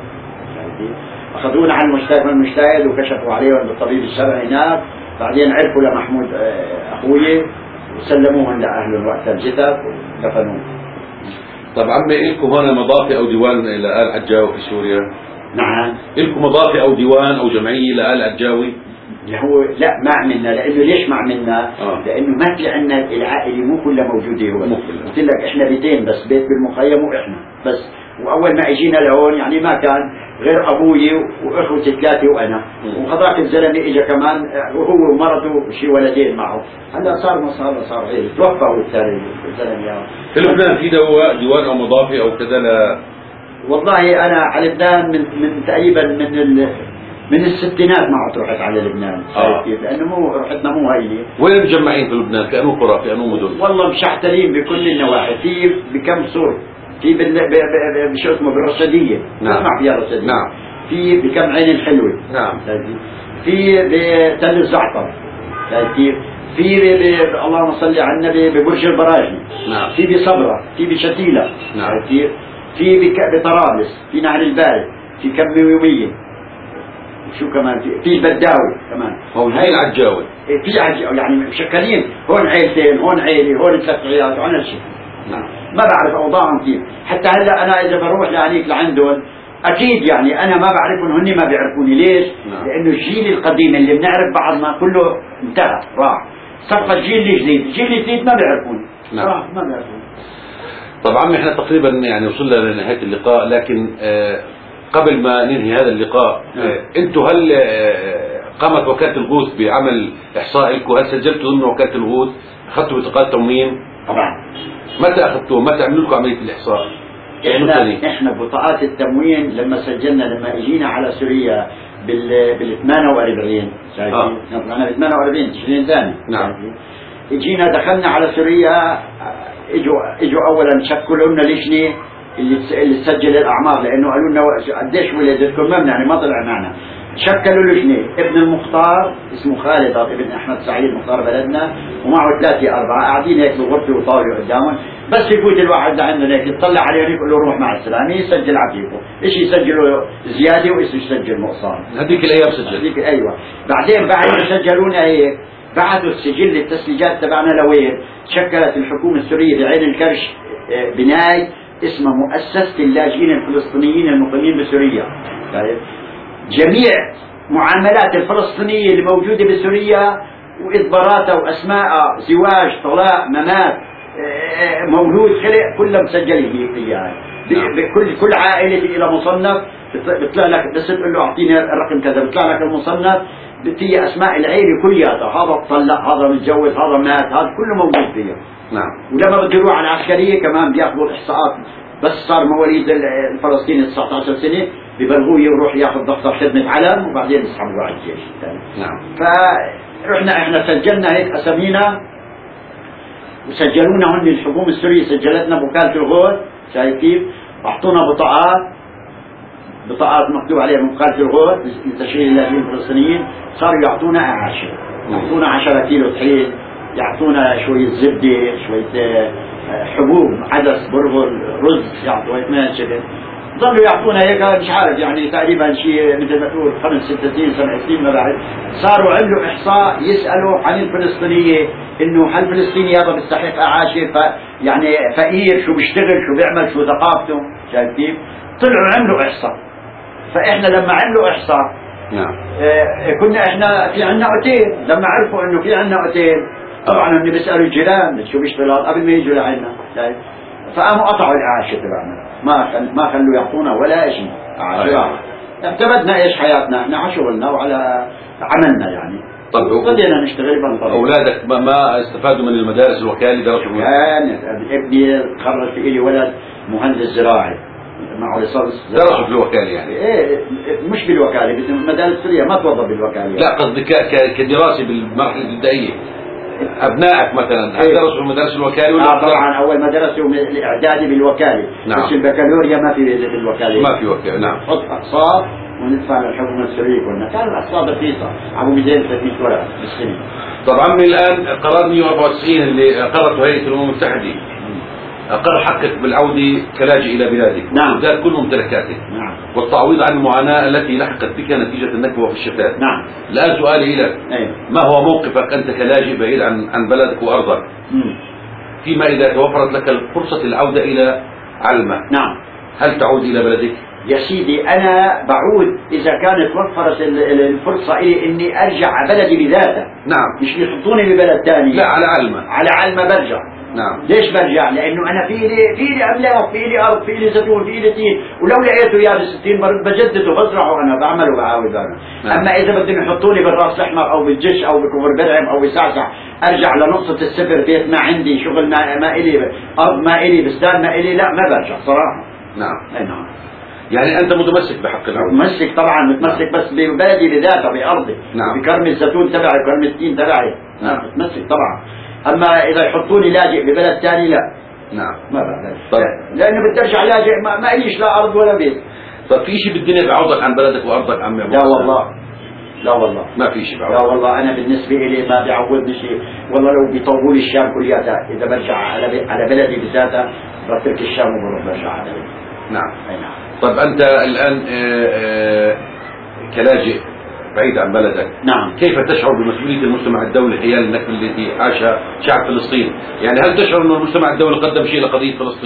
اخذونا على المستشفى المجتهد وكشفوا عليهم بالطبيب الشرعي هناك. بعدين عرفوا لمحمود اخوي وسلموهم لاهلهم وقت الجثث ودفنوه. طب عمي لكم هون مضافي او ديوان الى ال عجاوي في سوريا؟ نعم. لكم مضافي او ديوان او جمعيه لال عجاوي؟ هو لا ما عملنا. لانه ليش ما عملنا؟ آه. لانه ما في عندنا العائله مو كلها موجوده هون. مو كلها. قلت لك احنا بيتين بس، بيت بالمخيم واحنا بس. واول ما اجينا لهون يعني ما كان غير ابوي واخوتي ثلاثه وانا. وهذاك الزلمه اجى كمان وهو ومرته شي ولدين معه. هلا صار ما صار صار غير توفى هو الثاني الزلمه. في لبنان في دواء ديوان او مضافي او كذا ل والله انا على لبنان من من تقريبا من ال من الستينات ما عدت رحت على لبنان. آه. لانه مو رحتنا مو هينه. وين مجمعين في لبنان؟ في انو قرى؟ في انو مدن؟ والله مشحتلين بكل النواحي. في بكم صور. في بال بشو اسمه بالرشديه. نعم. اسمع فيها الرشديه. نعم. في بكم عين الحلوه. نعم. في بتل الزعتر. كيف؟ في ب... اللهم صل على النبي ببرج البراجي. نعم. في بصبرة، في بشتيلة. نعم. كيف؟ في بك... بطرابلس، في نهر البارد، في كميومية. شو كمان في في البداوي كمان. هاي العجاوي. في عجاوي يعني مشكلين، هون عيلتين، هون عيلة، هون ثلاث عيالات، وعنا شيء. نعم. ما بعرف اوضاعهم كيف. حتى هلا انا اذا بروح لهنيك لعندهم اكيد يعني انا ما بعرفهم هن ما بيعرفوني ليش؟ نعم. لانه الجيل القديم اللي بنعرف بعضنا كله انتهى راح، صفى الجيل الجديد، الجيل الجديد ما بيعرفوني. نعم. راح ما بيعرفوني. طبعا احنا تقريبا يعني وصلنا لنهايه اللقاء، لكن آه قبل ما ننهي هذا اللقاء آه انتم هل آه قامت وكاله الغوث بعمل احصاء لكم؟ هل سجلتوا ضمن وكاله الغوث؟ اخذتوا بطاقات تموين؟ طبعا. متى اخذتوه؟ متى عملوا لكم عمليه الاحصاء؟ احنا احنا بطاقات التموين لما سجلنا لما اجينا على سوريا بال بال ثمانية وأربعين شايفين؟ آه. احنا بال ثمانية وأربعين تشرين ثاني. نعم. اجينا دخلنا على سوريا، اجوا اجوا اولا شكلوا لنا لجنه اللي اللي تسجل الاعمار، لانه قالوا لنا قديش ولدتكم ما يعني ما طلع معنا. شكلوا لجنه، ابن المختار اسمه خالد ابن احمد سعيد مختار بلدنا، ومعه ثلاثه اربعه قاعدين هيك بغرفه وطاوله قدامهم، بس يفوت الواحد لعندنا هيك يطلع عليه يقول له روح مع السلامه، يسجل عفيفه، ايش يسجلوا زياده وايش يسجل نقصان. هذيك الايام سجل. هذيك ايوه، بعدين بعد ما سجلونا هيك بعثوا السجل التسجيلات تبعنا لوين؟ شكلت الحكومه السوريه بعين الكرش بناي اسمه مؤسسه اللاجئين الفلسطينيين المقيمين بسوريا. جميع معاملات الفلسطينيه اللي موجوده بسوريا واخباراتها واسماءها، زواج، طلاق، ممات، مولود، خلق، كلها مسجله فيها. بكل كل عائله الى مصنف بيطلع لك، بس تقول له اعطيني الرقم كذا بيطلع لك المصنف، بتيجي اسماء العيله كلياتها، هذا طلق، هذا متجوز، هذا مات، هذا كله موجود فيها. نعم. ولما بده يروح على العسكريه كمان بياخذوا الاحصاءات، بس صار مواليد الفلسطيني تسعة عشر سنه ببلغوه يروح ياخذ دفتر خدمه علم وبعدين يسحبوا على الجيش. نعم. فرحنا احنا سجلنا هيك اسامينا وسجلونا هن الحكومه السوريه سجلتنا بوكاله الغوث، شايف كيف؟ اعطونا بطاقات بطاقات مكتوب عليها من وكاله الغوث لتشغيل اللاجئين الفلسطينيين، صاروا يعطونا اعاشه، يعطونا عشرة كيلو طحين، يعطونا شويه زبده، شويه حبوب، عدس، برغل، رز، يعطوا هيك من هالشكل. ظلوا يعطونا هيك مش عارف يعني تقريبا شيء مثل ما تقول خمس ست سنين سبع سنين ما بعد، صاروا عملوا احصاء يسالوا عن الفلسطينيه انه هل الفلسطيني هذا بيستحق اعاشه، ف يعني فقير، شو بيشتغل، شو بيعمل، شو ثقافته، شايف كيف؟ طلعوا عملوا احصاء. فاحنا لما عملوا احصاء نعم. اه كنا احنا في عندنا اوتيل، لما عرفوا انه في عندنا اوتيل طبعا هم بيسالوا الجيران شو بيشتغل قبل ما يجوا لعنا، شايف؟ فقاموا قطعوا الاعاشه تبعنا، ما خل... ما خلوا يعطونا ولا شيء اعاشه. اعتمدنا ايش حياتنا احنا على شغلنا وعلى عملنا يعني. طب بدينا نشتغل بنطلع. اولادك ما, ما استفادوا من المدارس الوكالي؟ درسوا؟ كان ابني تخرج في الي ولد مهندس زراعي معه ليسانس درسوا في الوكالة يعني؟ ايه مش بالوكالة، بالمدارس السورية ما توظف بالوكالة. لا قصدي كدراسة بالمرحلة الابتدائية، أبنائك مثلا إيه؟ درسوا في مدارس الوكالة ولا؟ آه طبعا أول ما درسوا الإعدادي بالوكالة. نعم. بس البكالوريا ما في بالوكالة. ما في وكالة. نعم. حط أقساط وندفع للحكومة السورية كلنا، كان الأقساط رخيصة عبو مئتين وثلاثمئة ورقة بالسنة. طب عمي الآن قرار مئة وأربعة وتسعين اللي أقرته هيئة الأمم المتحدة أقر حقك بالعودة كلاجئ إلى بلادك. نعم. وإبدال كل ممتلكاتك. نعم. والتعويض عن المعاناة التي لحقت بك نتيجة النكبة وفي الشتات. نعم. الآن سؤالي لك، أيه. ما هو موقفك أنت كلاجئ بعيد عن عن بلدك وأرضك؟ مم. فيما إذا توفرت لك فرصة العودة إلى علمة، نعم، هل تعود إلى بلدك؟ يا سيدي أنا بعود إذا كانت وفرت الفرصة إلي إني أرجع على بلدي بذاته. نعم. مش يحطوني ببلد ثاني. لا على علمة. على علمة برجع. نعم. ليش برجع؟ لأنه أنا في لي في لي أملاك، في لي أرض، في لي زيتون، في لي تين، ولو لقيته يابس التين بجدده بزرعه أنا بعمله بعاود أنا. نعم. أما إذا بدهم يحطوني بالراس الأحمر أو بالجش أو بكفر برعم أو بسعسع، أرجع لنقطة الصفر، بيت ما عندي، شغل ما ما إلي، أرض ما إلي، بستان ما إلي، لا ما برجع صراحة. نعم. أي نعم. يعني أنت متمسك بحق العودة؟ متمسك طبعا، متمسك بس ببلدي بذاتها بأرضي. نعم. بكرم الزيتون تبعي، بكرم التين تبعي. نعم. متمسك طبعا. أما إذا يحطوني لاجئ ببلد ثاني لا. نعم. ما بقدر. طيب. لأنه بدي أرجع لاجئ ما, ما إليش لا أرض ولا بيت. طيب في شيء بالدنيا بيعوضك عن بلدك وأرضك عمي؟ لا والله. لا والله. ما في شيء لا والله أنا بالنسبة لي ما بيعوضني شيء، والله لو بيطولوا لي الشام كلياتها إذا برجع على على بلدي بذاتها بترك الشام وبروح برجع على بلدي. نعم. أي نعم. طيب أنت الآن آآ آآ كلاجئ بعيد عن بلدك، نعم، كيف تشعر بمسؤولية المجتمع الدولي حيال النكبة التي عاشها شعب فلسطين؟ يعني هل تشعر أن المجتمع الدولي قدم شيء لقضية فلسطين؟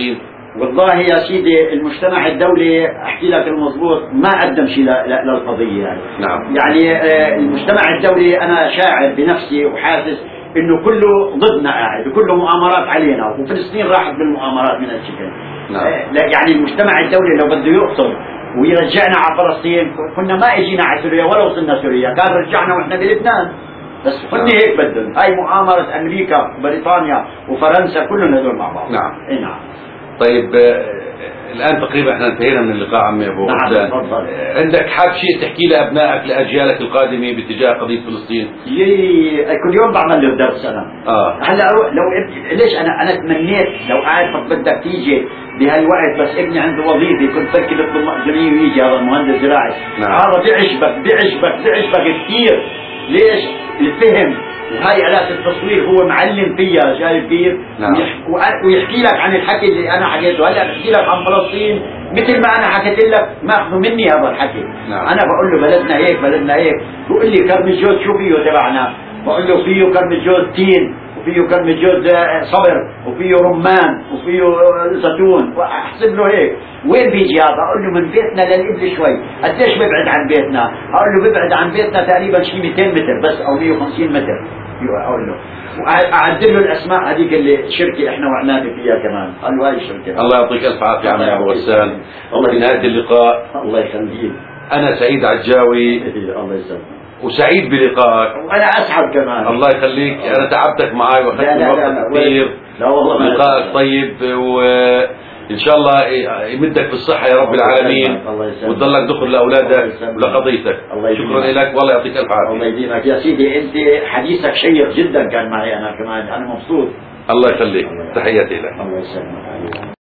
والله يا سيدي المجتمع الدولي احكي لك المضبوط ما قدم شيء ل- ل- للقضيه يعني. نعم. يعني آه، المجتمع الدولي انا شاعر بنفسي وحاسس انه كله ضدنا قاعد وكله مؤامرات علينا، وفلسطين راحت بالمؤامرات من هالشكل. نعم. آه، لا يعني المجتمع الدولي لو بده يقصد ويرجعنا على فلسطين كنا ما اجينا على سوريا ولا وصلنا سوريا، كان رجعنا واحنا بلبنان. بس هن نعم. هيك بدهم، هاي مؤامره امريكا وبريطانيا وفرنسا كلهم هذول مع بعض. نعم. اي نعم. طيب آه، الآن تقريبا احنا انتهينا من اللقاء عمي أبو نعم، غسان. تفضل. آه، عندك حاب شيء تحكي لأبنائك لأجيالك القادمة باتجاه قضية فلسطين؟ يي كل يوم بعمل له درس انا. آه. هلا أروح لو ابني ليش انا انا تمنيت لو عارف بدك تيجي بهالوقت، بس ابني عنده وظيفه كنت فكر يطلب مأذونية ويجي هذا المهندس زراعي. نعم. هذا بيعجبك بيعجبك بيعجبك كثير. ليش؟ الفهم، وهاي آلات التصوير هو معلم فيها شايف كيف؟ نعم. ويح- وع- ويحكي لك عن الحكي اللي انا حكيته، هلا بحكي لك عن فلسطين مثل ما انا حكيت لك ماخذه مني هذا الحكي. نعم. انا بقول له بلدنا هيك بلدنا هيك، بقول لي كرم الجوز شو فيه تبعنا؟ بقول له فيه كرم الجوز تين، وفيه كرم الجوز آه، صبر، وفيه رمان، وفيه آه، زيتون، واحسب له هيك. وين بيجي هذا؟ اقول له من بيتنا للابل شوي. قديش بيبعد عن بيتنا؟ اقول له بيبعد عن بيتنا تقريبا شي مئتين متر بس او مئة وخمسين متر. اقول له واعدل له الاسماء هذيك اللي شركه احنا وعناد فيها كمان، قال له هاي الشركه. الله يعطيك الف عافيه عمي ابو غسان. في نهايه اللقاء الله يخليك. انا سعيد عجاوي الله يسلمك. وسعيد بلقائك. وانا اسعد كمان. الله يخليك، انا تعبتك معي واخذت لا من لا وقت لا لا كثير. لا والله ما لقائك أسعد. طيب، وان شاء الله يمدك بالصحه يا رب الله العالمين، يسلمك. الله يسلمك. وتضلك دخل الله لاولادك يسلمك. ولقضيتك. الله يديمك. شكرا لك، والله يعطيك الف الله عافيه. يديمك يا سيدي، انت حديثك شيق جدا كان معي انا كمان، انا مبسوط. الله يخليك، تحياتي لك. الله يسلمك.